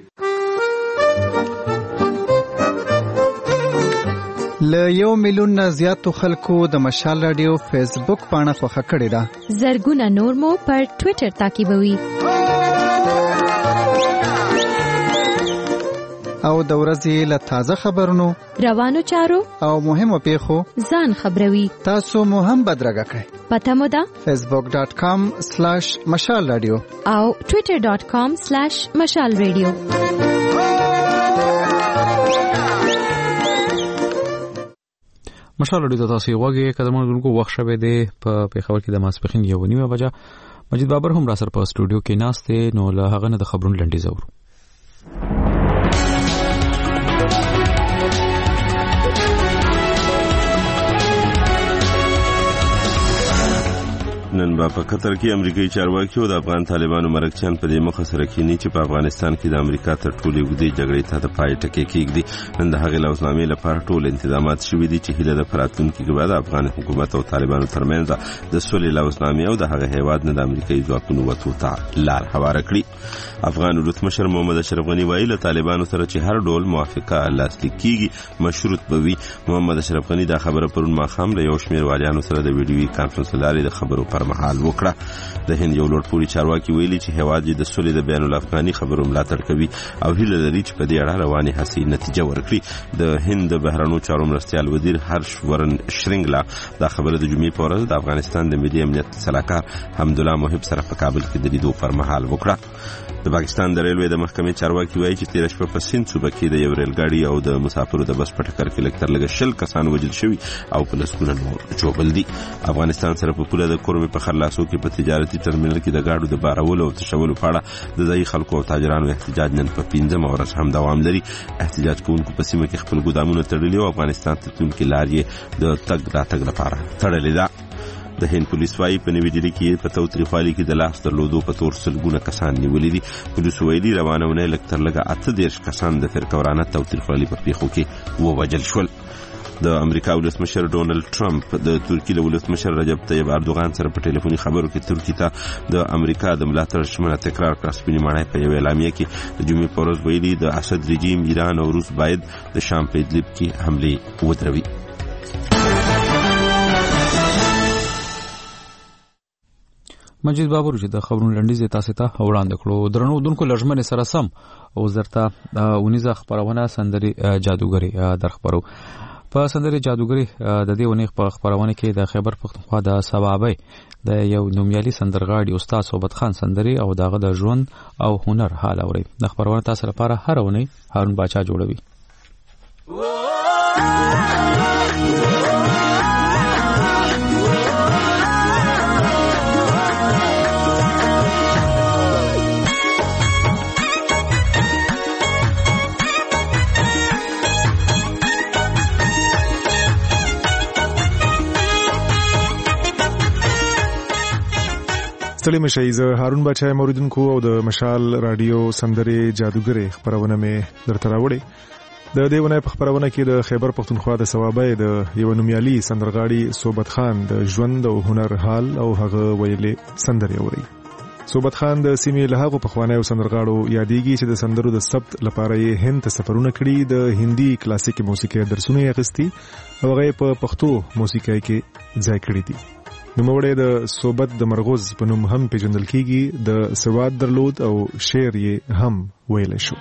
ل یو میلیون نه زیاتو خلکو د مشال رادیو فیسبوک پاڼه خوښه کړې ده. زرګونه نور مو پر ټوئیټر تعقیبوي او د ورځې له تازه خبرونو، روانو چارو او مهمو پیښو ځان خبروي. تاسو مو هم بدرګه کړئ. پته مو ده فیسبوک ډاٹ کام سلیش مشال رادیو او ټوئیټر ډاٹ کام سلیش مشال رادیو. مشال رادیو تاسو یې وګورئ. کله موږ وخت شوه دی په پیښور کې د ماسپخین یو نیمه بجه مجید بابر هم را سره په سټوډیو کې ناست دی، نو له هغه نه د خبرونو لنډیز اورو. نن با په قطر کې امریکایي چارواکي او د افغان طالبانو مرکچیان په دې مخه سره کېني چې په افغانستان کې د امریکا تر ټولو اوږدې جګړې ته د پای ټکی کېږدي. نن د هغې لوزنامې لپاره ټول انتظامات شوي دي چې هیله ده په راتلونکي کې به د افغان حکومت او طالبانو ترمنځ د سولې لوزنامې او د هغه هیواد نه د امریکایي ځواکونو وتو ته لار هواره کړي. افغان ولسمشر محمد اشرف غني وایي له طالبانو سره چې هر ډول موافقه لاسلیک کېږي مشروط به وي. محمد اشرف غني دا خبره پرون ماښام له یو شمېر والیانو سره د ویډیوي کانفرنس له لارې د خبرو پر مهال وکړه. د هند یو لوړ پوړي چارواکي ویلي چې هیواد د سولې د بین الافغاني خبرو ملاتړ کوي او هیله لري چې په دې اړه روانې هڅې نتیجه ورکړي. د هند د بهرنیو چارو مرستیال وزیر هرش ورن شرینګلا دا خبره د جمعې په ورځ د افغانستان د ملي امنیت سلاکار حمدالله محب سره په کابل کې د لیدو پر مهال وکړه. د پاکستان د ریلوې د محکمې چارواکي وایي چې تېره شپه په سیند صوبه کې د یو ریل ګاډي او د مسافرو د بس په ټکر کې لږ تر لږه شل کسان وژل شوي او په لسګونه نور ژوبل دي. افغانستان سره په پوله د کورمې په خرلاسو کې په تجارتي ترمینل کې د ګاډو د بارولو او تشولو په اړه د ځایي خلکو او تاجرانو احتجاج نن په پنځمه ورځ هم دوام لري. احتجاج کوونکو په سیمه کې خپل ګودامونه تړلي او افغانستان ته تلونکې لار یې د تګ راتګ لپاره تړلې ده. د هند پولیس وايي په نوې ډیلي کې په تاوتریخوالي کې د لاس درلودو په تور سلګونه کسان نیولي دي. پولیسو ویلي روانه ونې لږ تر لږه اته دېرش کسان د فرقه تاوتریخوالي په پیښو کې ووژل شول. د امریکا ولسمشر ډونالد ټرمپ د ترکیې له ولسمشر رجب طیب اردوغان سره په ټلیفوني خبرو کې ترکیې ته د امریکا د ملاتړ ژمنه تکرار کړه. سپینې ماڼۍ په یوه اعلامیه کې د جمعې په ورځ ویلي د اسد رژیم ایران او روس باید د شام په ادلب کې حملې ودروي. مجید بابر چې د خبرونو لنډیز تاسو ته وړاندې کړو. درنو دونکو لژمنې سره سم او زرتا ونیزه خبرونه سندري جادوګری در خبرو په سندري جادوګری د دې ونی په خبرونه کې د خیبر پختونخوا د سبابي د یو نومیالي سندرغاړي استاد صوبت خان سندري او داغه د ژوند او هنر حال اوري. د خبرونه تاسو لپاره هر ونی هارون باچا جوړوي. ستړي مشئ. زه هارون باچا موریدونکو او د مشال رادیو سندري جادوګری خبرونه مې درته راوړې. د دې ونې په خبرونه کې د خیبر پختونخوا د ثوابه د یو نومیالي سندرغاړي صوبت خان د ژوند او هنر حال او هغه ویلې سندري اوري. صوبت خان د سیمې له هغو پخوانیو سندرغاړو یادېږي چې د سندرو د ثبت لپاره یې هند ته سفرونه کړي، د هندي کلاسیکي موسیقۍ درسونه یې اخیستي او هغه په پښتو موسیقۍ کې ځای کړی دي. نوموړی د صوبت د مرغوز په نوم هم پیژندل کیږي. د سواد درلود او شعر یې هم ویلی شو.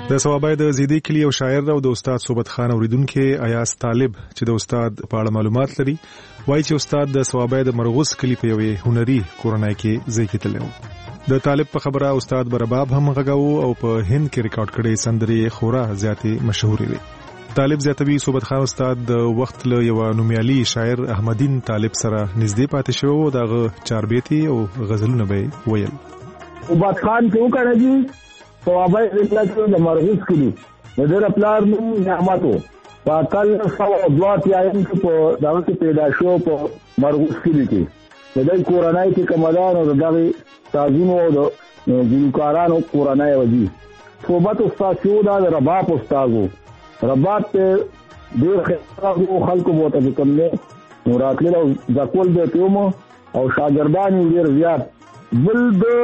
د ثوابای د زیدی کلی او شاعر او د استاد صوبت خان اوریدونکو ایاز طالب چې د استاد په اړه معلومات لري وایي چې استاد د ثوابای د مرغوس کلی په یوې هنري کورنۍ کې ځای تللی د طالب په خبره استاد برباب هم غږاو او په هند کې ریکارډ کړي سندرې خورا زیاتې مشهورې وي طالب زیاتوي صوبت خان استاد د وخت له یو نومیالي شاعر احمدین طالب سره نږدې پاتې شو او دغه چاربیتي او غزلونه به ویل صوبت خان کې وکړه ثوابای رحلت د مرغوس کلی د در پلار نوم نعمتو پاتل سو دوات یایم په دغه کې پیدا شو په مرغوس کلی کې د دې کورنۍ کې کمالان او دغه تازینو او د ګلکارانو کورنۍ ودی صوبت استاد شو د رباب استادو رباب ته ډېر خلکو خلکو بوته کوم نه مراتله ځکول د پیومو او شاګردان ډېر زیات بل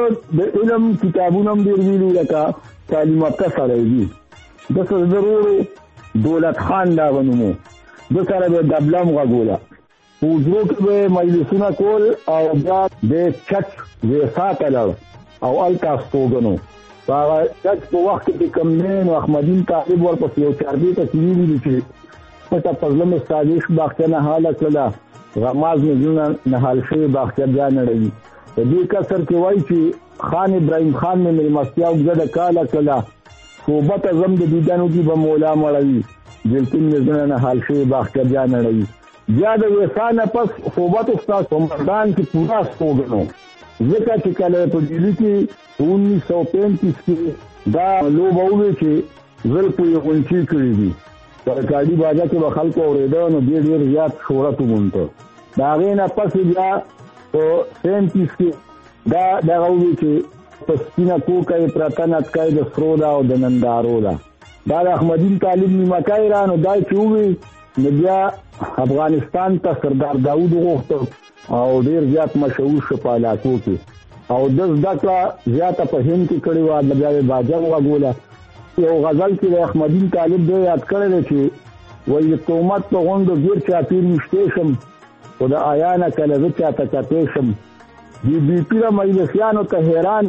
د علم کتابونو هم ډېر ویلي لکه تعلیم یافته سره دي د څه ضرور دولت خان دا ونمو د سره به دبلم غوړه وځو کې مجلسونه کول او بیا د چک وساتل او التاس توګنو هغه چک په وخت کې کم نه احمدین طالب ورپسې یو چاربي ته کیږي چې پټه پزلم استادیش باختنه حالت کلا غماز نه نه حال شي باختر جان لري د دې کسر کې وایي چې خان ابراهیم خان مې ملمستیا وګړه کاله کلا صوبت زم د دیدانو کې به مولا مړوي جلتین نزنه نه حال شي باختر جان لري بیا د وسانه پس صوبت استاد سمردان کې پورا سوګنو ځکه چې کله په دلی کې انیس سو پینتیس کې دا لوبوي چې زل په یو غونچی کړی دي سرکاري باجا کې به خلکو اورېدو نو ډېر ډېر زیات شهرت ومنته دا غینه پس بیا په سینتیس کې دا دغه وی چې پسکینه کوکای پرتنات کای د سرودا او د نندارو دا د احمدین طالب نیمکای رانو دای چوي نبیا افغانستان ته سردار داوود غوښته او ډیر زیات مشهور شو په علاقو کې او د ځکه زیاته په هند کې کړي و د بیا باجر وګوله یو غزل کې د احمدین طالب دی یاد کړل چې وایي تومت په غوندو ډیر چاپیر مشته او د آیانا کله وچا ته پېښم دی بي پیره مجلسیانو ته حیران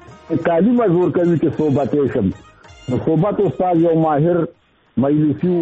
تعلیم زور کوي چې صوبت شم نو صوبت استاد یو ماهر مجلسي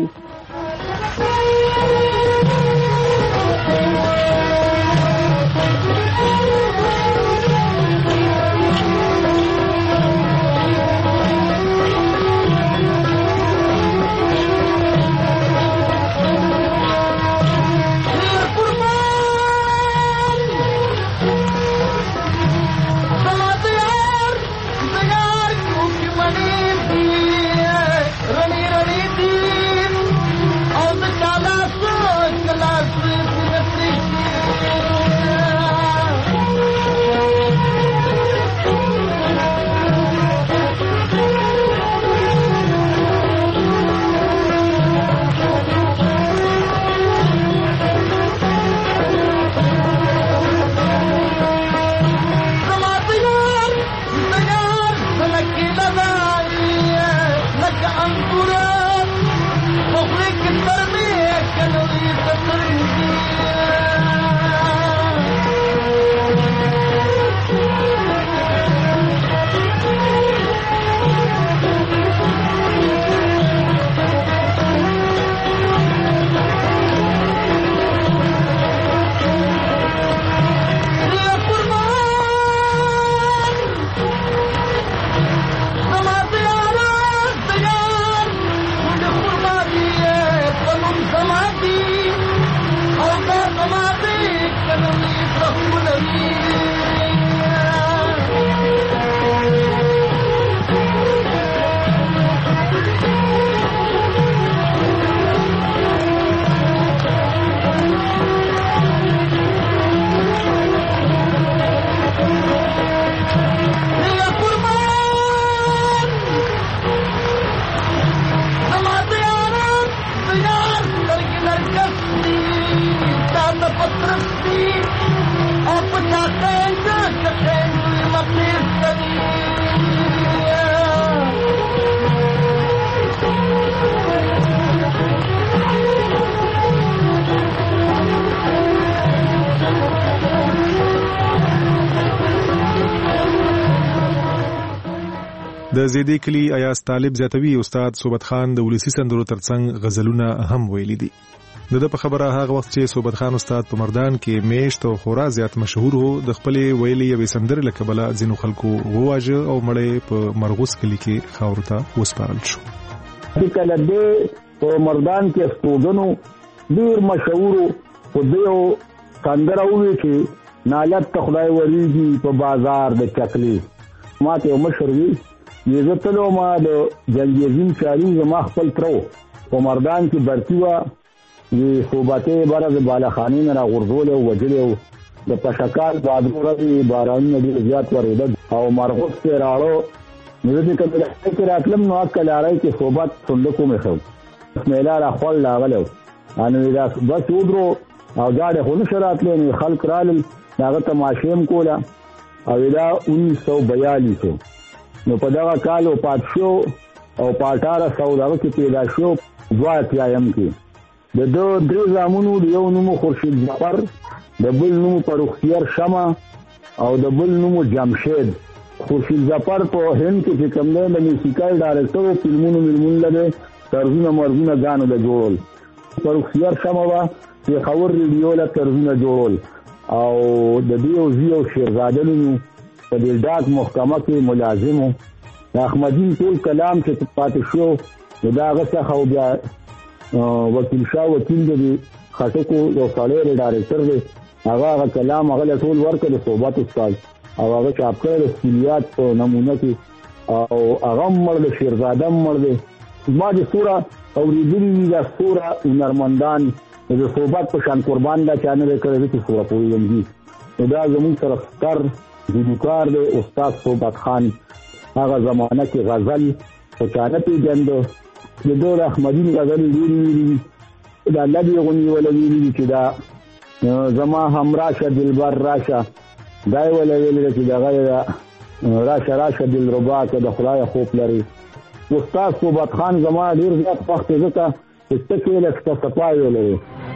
د زیدی کلی ایاز طالب زیاتوي استاد صوبت خان د ولسی سندرو ترڅنګ غزلونه هم ویلي دي. د په خبره هغه وخت چې صوبت خان استاد په مردان کې میشت او خورا زیات مشهور وو د خپل ویلي یوې سندرې له کبله ځینو خلکو وواژه او مړی په مرغوس کلی کې خاورو ته وسپارل شو. کله دې په مردان کې استودنو ډیر مشهور او دیو سندره وی چې نالت ته خدای وریږي په بازار د چکلی ما ته مشر وی یزه تلو ما د جنگیزین چالي زما خپل ترو په مردان کې برتی وا وی صوبته برز بالاخانین را غرزول او وجل او د پشکال بادو رضی باران ډیر زیات وریدل او مرغوس ته راړو نو دې کله چې راتلم نو کلارای کې صوبت صندوقو مې خو میلا را خپل لاغلو ان دا بس ودرو او جاړه خو نشراتلې نه خلک رال هغه تماشیم کولا او دا انیس سو بیالیس نو په دا کال او پاتشو او پاټاره سوداو کې پیدا شو دوا تیایم کې د دو درې زامنو د یو نوم خورشید ظفر د بل نوم پروختیار شمع او د بل نوم جمشید. خورشید ظفر په هند کې چې کوم د میوزیکل ډایرکټر فلمونو ملمون لګي طرزونه مرزونه غانو د جوړول. پروختیار شمع وا چې خبر ریډیو له طرزونه جوړول او د دیو زیو شیرزاده نو په دې ډاک محکمه کې ملازمو د احمدین ټول کلام چې پاتې شو دا هغه خو بیا وکیل شاه وکیل دی خټکو یو ساړی ډایرکټر دی هغه هغه کلام هغه ټول ورکړ صوبات استاد او هغه چاپ کړل سکلیات په نمونه کې او هغه مړ شیرزاده مړ دی ما د سوره او ریډلی دا سوره نرمندان د صوبات په شان قربان دا چانه کړی چې سوره پوری دی دا زموږ سره ستر ګلوکار دی استاد صوبت خان هغه زمانہ کې غزل په چانه پیژندو د دور احمدین غزل ویلي ویلي دا لبی غنی ولا ویلي چې دا زما هم راشه دلبر راشه دای ولا ویلي چې دا غیر راشه راشه دلربا که د خدای خوب لري. استاد صوبت خان زما ډیر زیات وخت ځکه چې تکې لکه صفای ولري.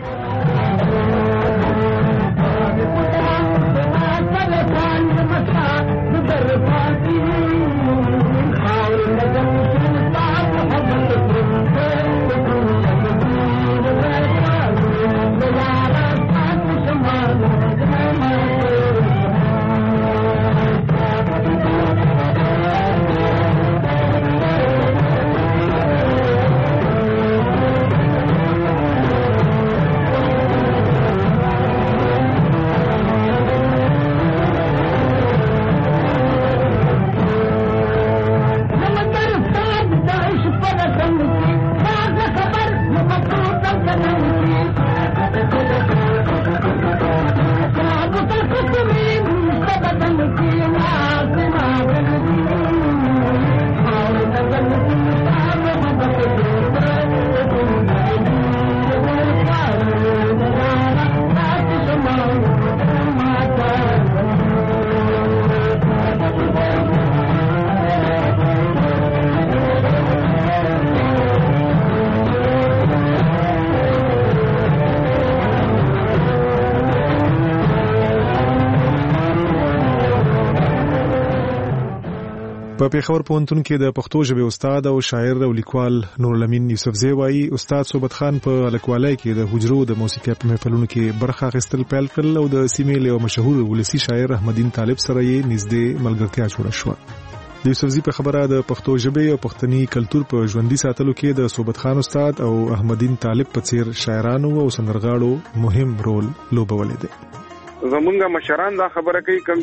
په پیښور پوهنتون کې د پښتو ژبې استاد او شاعر او لیکوال نور الامین یوسفزی وایي استاد صوبت خان په لیکوالۍ کې د حجرو د موسیقي په محفلونو کې برخه اخیستل پیل کړل او د سیمې له مشهور ولسی شاعر احمدین طالب سره یې نږدې ملګرتیا جوړه شوه. د یوسفزی په خبره د پښتو ژبې او پښتني کلچر په ژوندۍ ساتلو کې د صوبت خان استاد او احمدین طالب په څیر شاعرانو او سندرغاړو مهم رول لوبولی دی. زمونږه مشران دا خبره کوي کوم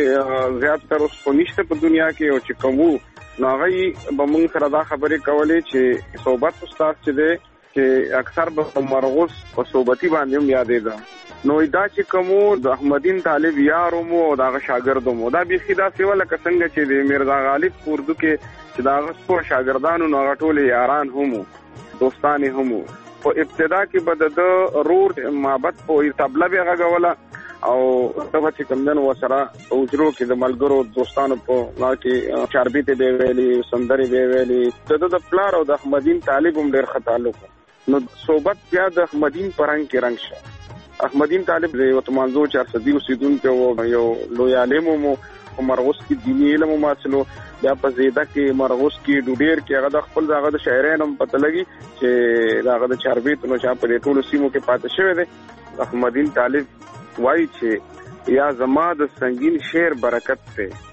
چې زیات تر اوس په نشته په دنیا کې او چې کومو ناغي به موږ سره دا خبرې کولې چې صوبت استاد چې دی چې اکثر به مرغوس او صوبتي باندې هم یادې ده نو دا چې کومو د احمدین طالب یارو مو او دا شاګردو مو دا به خدا سیوا لکه څنګه چې د میرزا غالب اردو کې چې دا غو شاګردانو نو غټول یاران هم دوستان هم په ابتدا کې بد د رور محبت په تبله به غوله او دغه چې کوم دن وسره اوجرو کې د ملګرو دوستانو په لا کې چاربيته به ویلي سندري به ویلي د د پلار او د احمدین طالب هم ډېر خطالو نو صوبت بیا د احمدین پرنګ کې رنگ شه. احمدین طالب د وتمانزو چار صدیو سیدون ته یو لوی عالم مو په مرغوس کې دیني علم ماسلو بیا په زیاده کې مرغوس کې ډوډیر کې هغه د خپل دغه د شاعرانو پته لګي چې دغه د چاربیت نو چې په ټولو سیمو کې پاتې شوی دی. احمدین طالب وایي چې یا زما د سنگین شعر برکت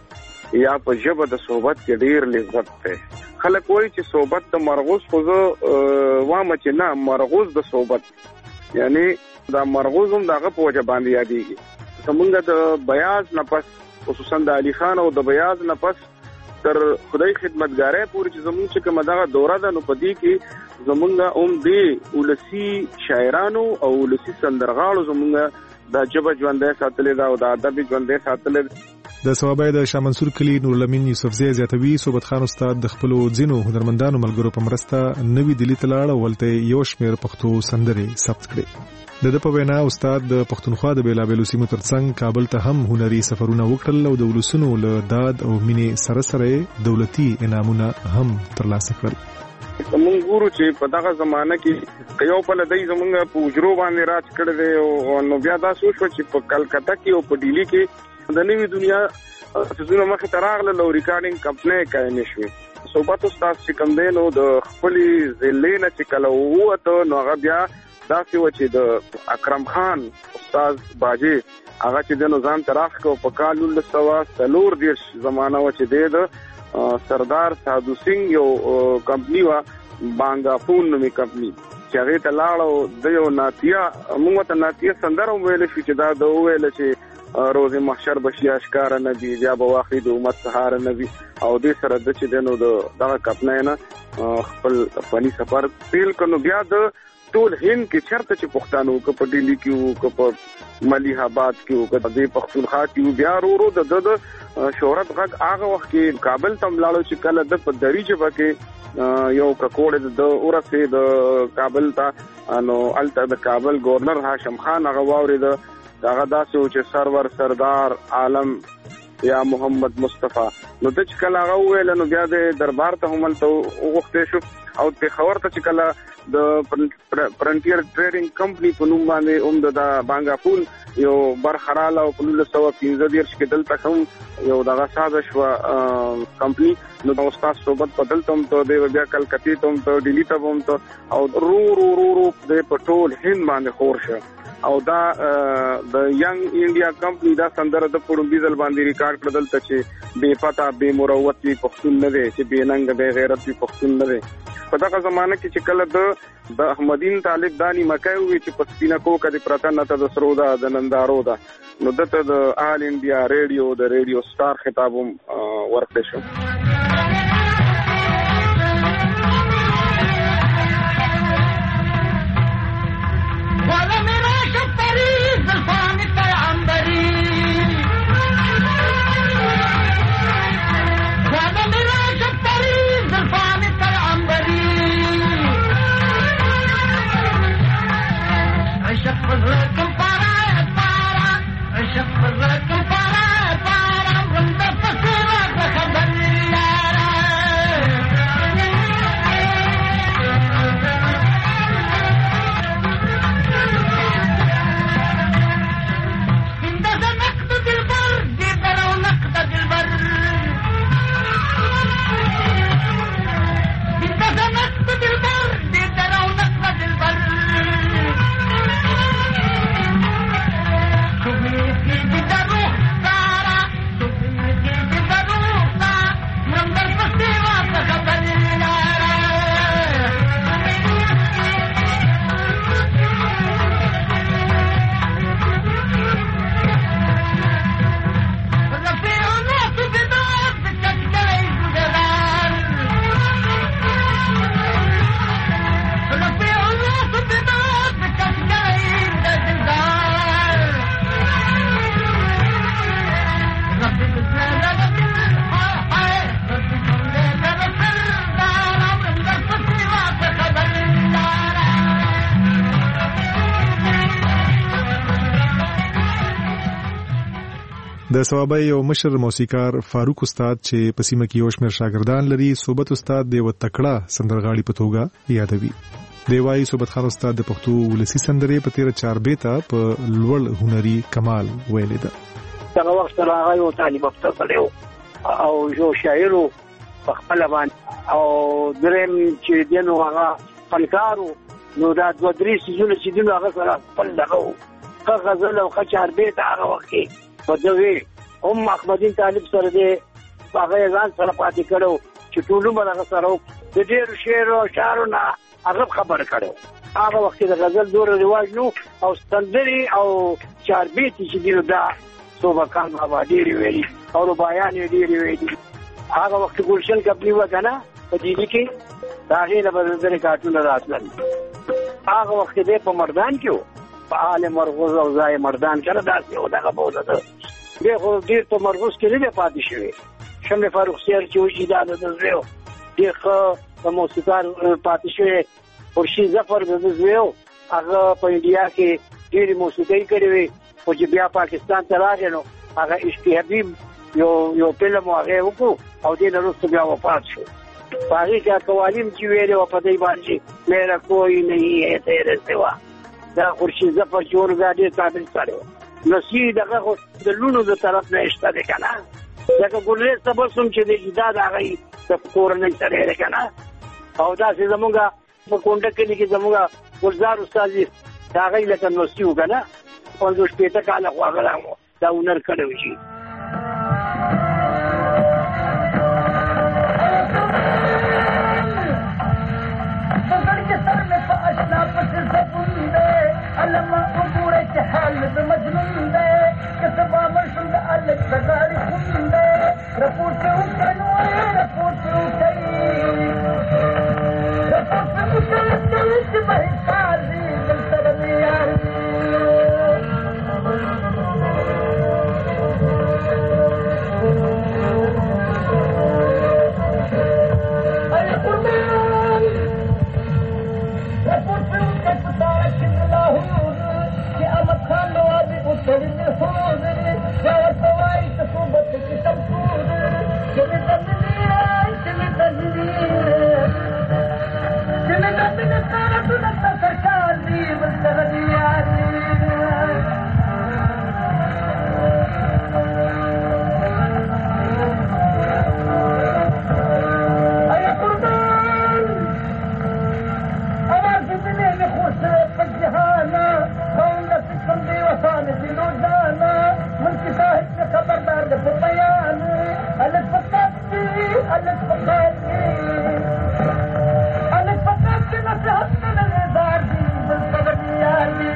ته یا په ژبه د صحبت کې ډیر لذت ته. خلک وایي چې صحبت د مرغوس خو زه وامه چې نه مرغوس د صحبت یعنی دا مرغوز هم دغه په وجه باندې یادېږي. زمونږ د بیاض نه پس خصوصا د علي خان او د بیاض نه پس تر خدای خدمتګارۍ پورې چې زمونږ چې کومه دغه دوره ده نو په دې کې زمونږ هم د ولسي شاعرانو او ولسي سندرغاړو زمونږ د ژبه ژوندۍ ساتلې ده او د ادب ژوندۍ ساتلې ده. د ثوابای د شاه منصور کلی نور لمین یوسفزی زیاتوي صوبت خان استاد د خپل ځینو هنرمندانو ملګرو په مرسته نوې دلی تلاړ ولته یو شمیر پښتو سندرې ثبت کړې. د د په وینا استاد د پښتونخوا د بیلابېلو سیمو ترڅنګ کابل ته هم هنري سفرونه وکړل او د ولسونو له داد او مینې سره سره دولتي انعامونه هم ترلاسه کړل. موږ ګورو چې په دغه زمانہ کې یو په لدی زمونږ په وجرو باندې راج کړی دی او نو بیا دا سوچ چې په کلکته کې او په ډیلی کې د نوې دنیا څه مخه تراغله لو ریکارډینګ کمپنۍ قائم شوه. صوبات استاد چې کوم دی نو د خپل ضلع نه چې کله ووته نو هغه بیا دا څه و چې د اکرم خان استاد باجی هغه چې د نظام تراخ کو په کال ولس سوا سلور دیش زمانہ و چې د سردار سادو سنگ یو کمپنی وا بانګا فون نومي کمپنی چې هغه ته لاړو د یو ناتیا موږ ته ناتیا سندره ویل شو چې دا د ویل چې روز محشر بشي اشکار نبی یا بواخید امت سهار نبی او دې سره د چې دنو د دغه کپنای نه خپل فني سفر پیل کنو بیا د ټول هند کې چرته چې پښتانو کو په ډیلی کې کو په ملي آباد کې کو د پښتونخوا کې بیا ورو د د شهرت غږ هغه وخت کې کابل تم لاړو چې کله د په دریجه بکې یو ککوړ د اورسه د کابل ته انو الته د کابل گورنر هاشم خان هغه واوري د هغه داسې چې سرور سردار عالم یا محمد مصطفی نو د چکل هغه ویل نو بیا د دربار ته هم ته وغوښته شو او په خبر ته چې کله د فرنټیر ټریډینګ کمپنی په نوم باندې اوم د بانګا فول یو برخراله او په نولس سوه پنځه دېرش کې دلته کوم یو دغه ساده شو کمپنی نو د استاد صحبت بدل تم ته د بیا کلکتی تم ته ډیلی ته هم ته او رو رو رو رو د پټول هند باندې خور شه او دا د ینګ انډیا کمپنی دا سندره د پړم بیزل باندې ریکارډ کړل ته چې بے پتا بے مروت وی پښتون نه دی چې بے ننګ بے غیرت وی پښتون نه دی. په دغه زمانہ کې چې کله د د احمدین طالب دانی مکه وی چې پسپینا کو کدي پرتن ته د سرودا د نندارو دا نو دته د آل انډیا ریډیو د ریډیو سٹار خطابم ورکړ شو. د ثوابای یو مشر موسیقار فاروق استاد چې په سیمه کې یو شمېر شاګردان لري صوبت استاد دی و تکړه سندرغاړي په توګه یادوي. دی وايي صوبت خان استاد د پښتو ولسی سندرې په تیر چاربې ته په لوړ هنري کمال ویلې ده. دغه وخت سره هغه یو طالب افتسلو او یو شاعر په خپل باندې او دریم چې دینو هغه فنکارو نو دا دوه درې سيزونه چې دینو هغه سره خپل دغه غزل او خچار بیت هغه وخت په دوی هم احمدین طالب سره دی هغه ځان سره پاتې کړو چې ټول عمر هغه سره د ډېر شعر او شعرونه هغه خبر کړو. هغه وخت د غزل دور رواج نو او سندري او چار بیت چې دینو دا صوبکان بابا ډېری ویلي او بیان ډېری ویلي. هغه وخت ګلشن کپنی و کنه په دې کې دا غي له بدرې کارتونه راتلل. هغه وخت دې په مردان کې په عالم مرغوز او ځای مردان کړه داسې او دغه بوله ده دغه خو ډیر په مرغوز کې نه پاتې شوی. شمه فاروق سیر چې وشي دا د زویو دغه په موسیقار پاتې شوی. خورشید ظفر د زویو هغه په انډیا کې ډیر موسیقي کړې وي او چې بیا پاکستان ته راغی نو هغه عشق حبیب یو یو فلم هغه وکړو او دې نه وروسته بیا وفات شو. هغه کې قوالیم چې ویلې او په دې باندې میرا کوئی نہیں ہے تیرے سوا دا خورشید ظفر جوړ غاډي قابل سره نصیب دغه د لونو د طرف نه اشته ده کنه دغه ګولې سبب سم چې د جداد هغه د کورنۍ سره کنه او دا چې زمونږه په کونډه کې کې زمونږه ګلزار استاد دا هغه لکه نصیب کنه په دوه شپته کاله خو هغه دا ونر کړو شي. علما عبور حال مجنون ده كتبا مرشد على الزغار خون ده رپورت وكانو رپورت وكاي رپورت وكانو شبه قاضي بالتربيان اي قربان رپورت وكانو سرد حوضر جاوت وائی تصوبت کی تمسود چلی تبلیائی چلی تبلیائی چلی تبلیائی سارت نتا سرکار دی بلتغلیائی اے قربان آواز دلے میں خوش پجہانا خونت کندی وفان دلو دانا من کتاہت میں خبردار دے بیان الگ فقاتی الگ فقاتی الگ فقاتی نصحت میں نظار دی بلتغلیائی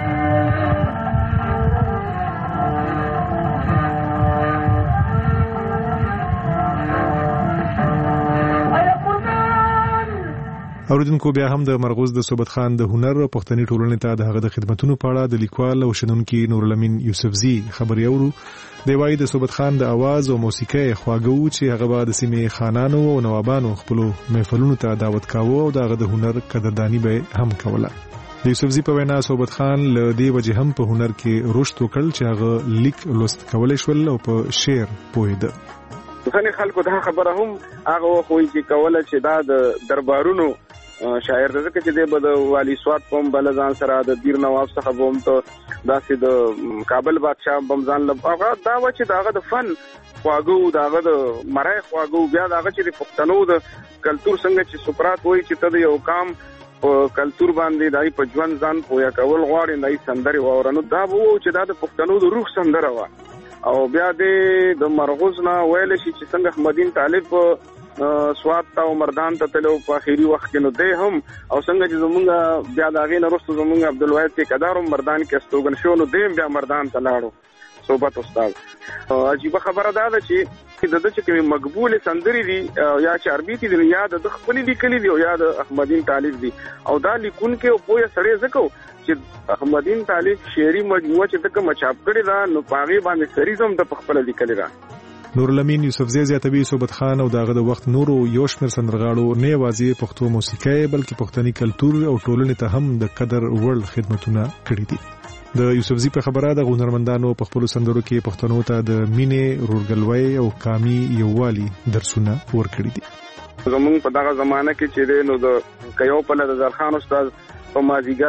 اوریدونکو بیا هم د مرغوز د صوبت خان د هنر او پښتني ټولنې ته د هغه د خدماتونو په اړه د لیکوال او شنونکي نور الامین یوسفزي خبري اورو. دی وايي د صوبت خان د आवाज او موسیقي خواږو چې هغه به د سیمې خانانو او نوابانو خپل محفلونو ته دعوت کاوه او دغه د هنر قدردانی به هم کوله. د یوسفزي په وینا صوبت خان له دې وجه هم په هنر کې رشد وکړ چې هغه لیک لوست کولای شول او په شعر پوهیده. ځینې خلکو دا خبره هم هغه وایي چې کوله چې دا د دربارونو شاعر دغه چې د بده والی سواد کوم بل ځان سره د دیر نواب څخه بوم ته داسې د کابل بادشاہ بمزان لغه دا و چې داغه د فن خواږو داغه د مرای خواږو بیا داغه چې د پښتنو د کلچر څنګه چې سپرات وای چې ته یو کام په کلچر باندې دای په ژوند ځان پویا کول غواړي نه سندري وورنو دا وو چې دا د پښتنو د روح سندره و او بیا د مرغوز نه ویل شي چې څنګه احمدین طالب سواد تا او مردان ته تلو په اخیری وخت کې نو ده هم او څنګه چې زمونږ بیا دا غي نه رسو زمونږ عبدالواحد کې قدارم مردان کې استوګن شو نو دیم بیا مردان ته لاړو صوبت استاد. عجیب خبره ده چې د دې چې مقبول سندري دي یا چاربيتي دي یا د خپل لیکلي دي یا د احمدین طالب دي او دا لیکون کې او پوهه سړی زکو چې احمدین طالب شعري مجموعه چې تک مچاپ کړی دا نو پاغي باندې سریزم د خپل لیکلي دا. نور الامین یوسفزي زیاتوي صوبت خان او داغه د وخت نورو یو شمېر سندرغاړو نه یوازې پښتو موسیقي بلکې پښتني کلچر او ټولنې ته هم د قدر وړ خدمتونه کړې دي. د یوسفزي په خبره د هنرمندانو په خپل سندرو کې پښتنو ته د مینې رورګلوي او قامي یووالي درسونه ورکړي دي. زمونږ په دغه زمانہ کې چې نو د کيو په لږ ځرخان استاد په مازیګر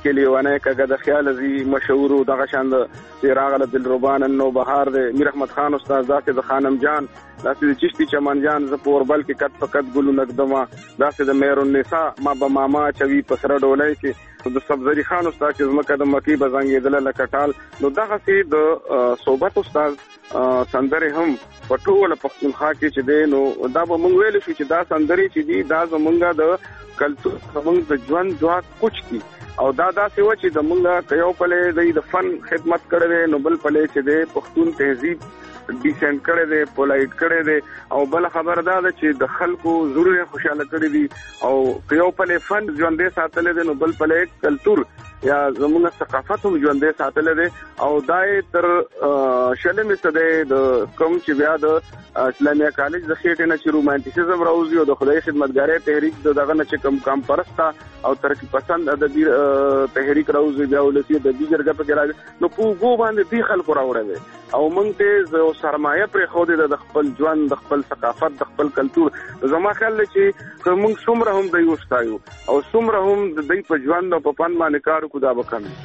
کې لیوانه کګه د خیال زی مشهور دغه شاند راغله دلربان نو بهار د میر احمد خان استاد ذات د خانم جان داسې چشتي چمن جان ز پوربل کې کټ پکټ ګلو نقدما داسې د مېرون نساء ما به ماما چوي پسره ډولای کې د سبزری خان استاد چې زمکه د مکی بزنګ دل لکټال نو دغه سي د صحبت استاد سندره هم پټول پختونخوا کې چې دی نو دا به مونږ ویل شو چې دا سندري چې دی دا زمونږه د کلتور زمونږ د ژوند ځواک کوچ کی او دا دا سی و چې د مونږه کيو پله د فن خدمت کړي نو بل پله چې دی پښتون تهذیب ډیسنټ کړي دی پولایټ کړي دی او بل خبر دا ده چې د خلکو ضروري خوشاله کړي دي او کيو پله فن ژوندې ساتل دي نو بل پله کلتور یا زموږه ثقافت هم ژوندې ساتل دي او دای تر شلمې سده د کوم چې بیا د اسلامي کالج د خېټه نه چې رومانټیسیزم راوځي او د خدای خدمتګارۍ تحریک دغه نه چې کم کم پرستا او ترقی پسند ادبي تحریک راوځي بیا ولسی د دیګر غپ کې راځي نو پوغو باندې دی خلکو راوړل او مونږ ته سرمایه پر خو د خپل ژوند د خپل ثقافت د خپل کلتور زما خیال چې کوم څومره هم د یوستایو او څومره هم د دې په ژوند او په پن باندې کار کو دا وکړي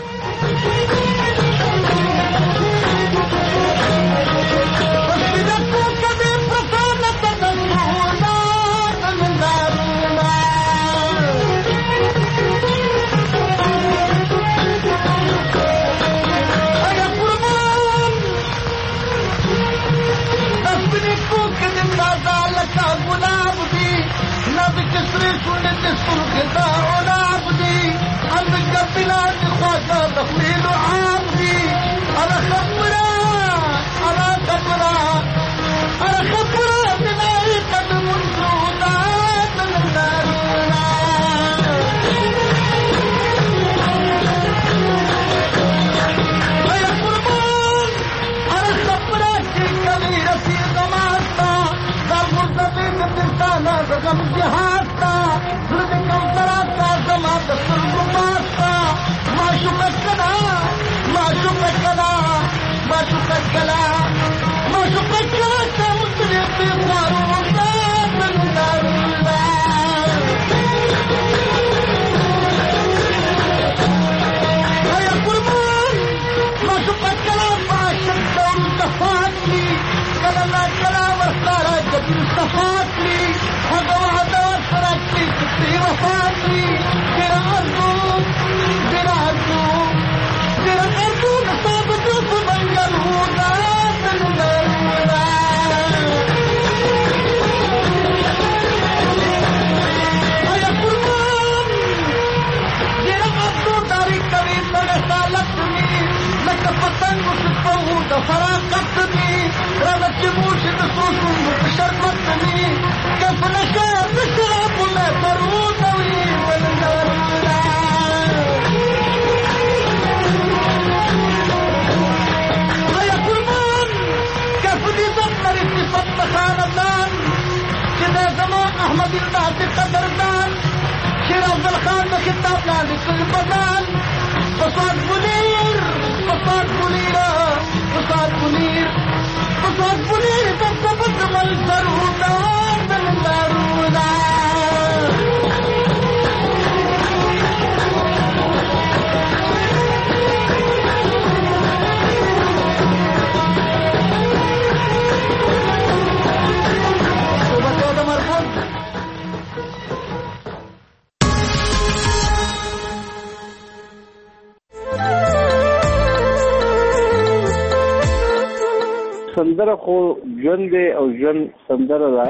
سندره خو ژوند او ژوند سندره ده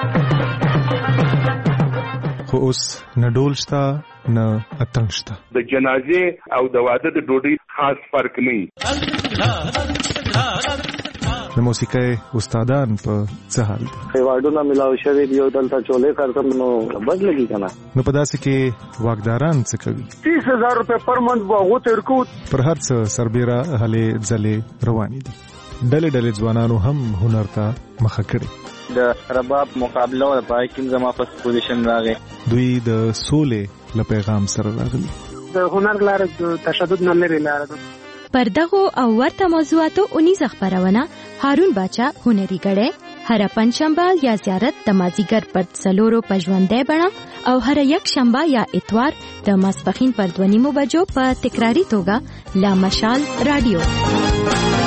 خو اوس نه ډول شته نه اتنګ شته د جنازې او د واده د ډوډۍ خاص فرق نه د موسیقۍ استادان په څه حال دي ایوارډونه ملاو شوی دی او دلته چولې کارتم نو بدلږي کنه نو په داسې کې واګداران څه کوي تیس هزار روپے پر منث وغو ترکو پر هر څه سربېره هلې ځلې روانې دي ډلې ډلې ځوانانو هم هنر ته مخه کړي د رباب مقابله او پای کې زما فرست پوزیشن راغی دوی د سولې له پیغام سره راغلي د هنر لاره د تشدد نه لري لاره ده پر دغه او ورته موضوعاتو اونیز خبرونه هارون باچا هنري غړې هر پنځشنبه یا زیارت د مازیګر پر څلورو په ژوندۍ بڼه او هر یک شنبه یا اتوار د ماسپښین پر دوه نیمو بجو په تکراری توګه لا مشال رادیو.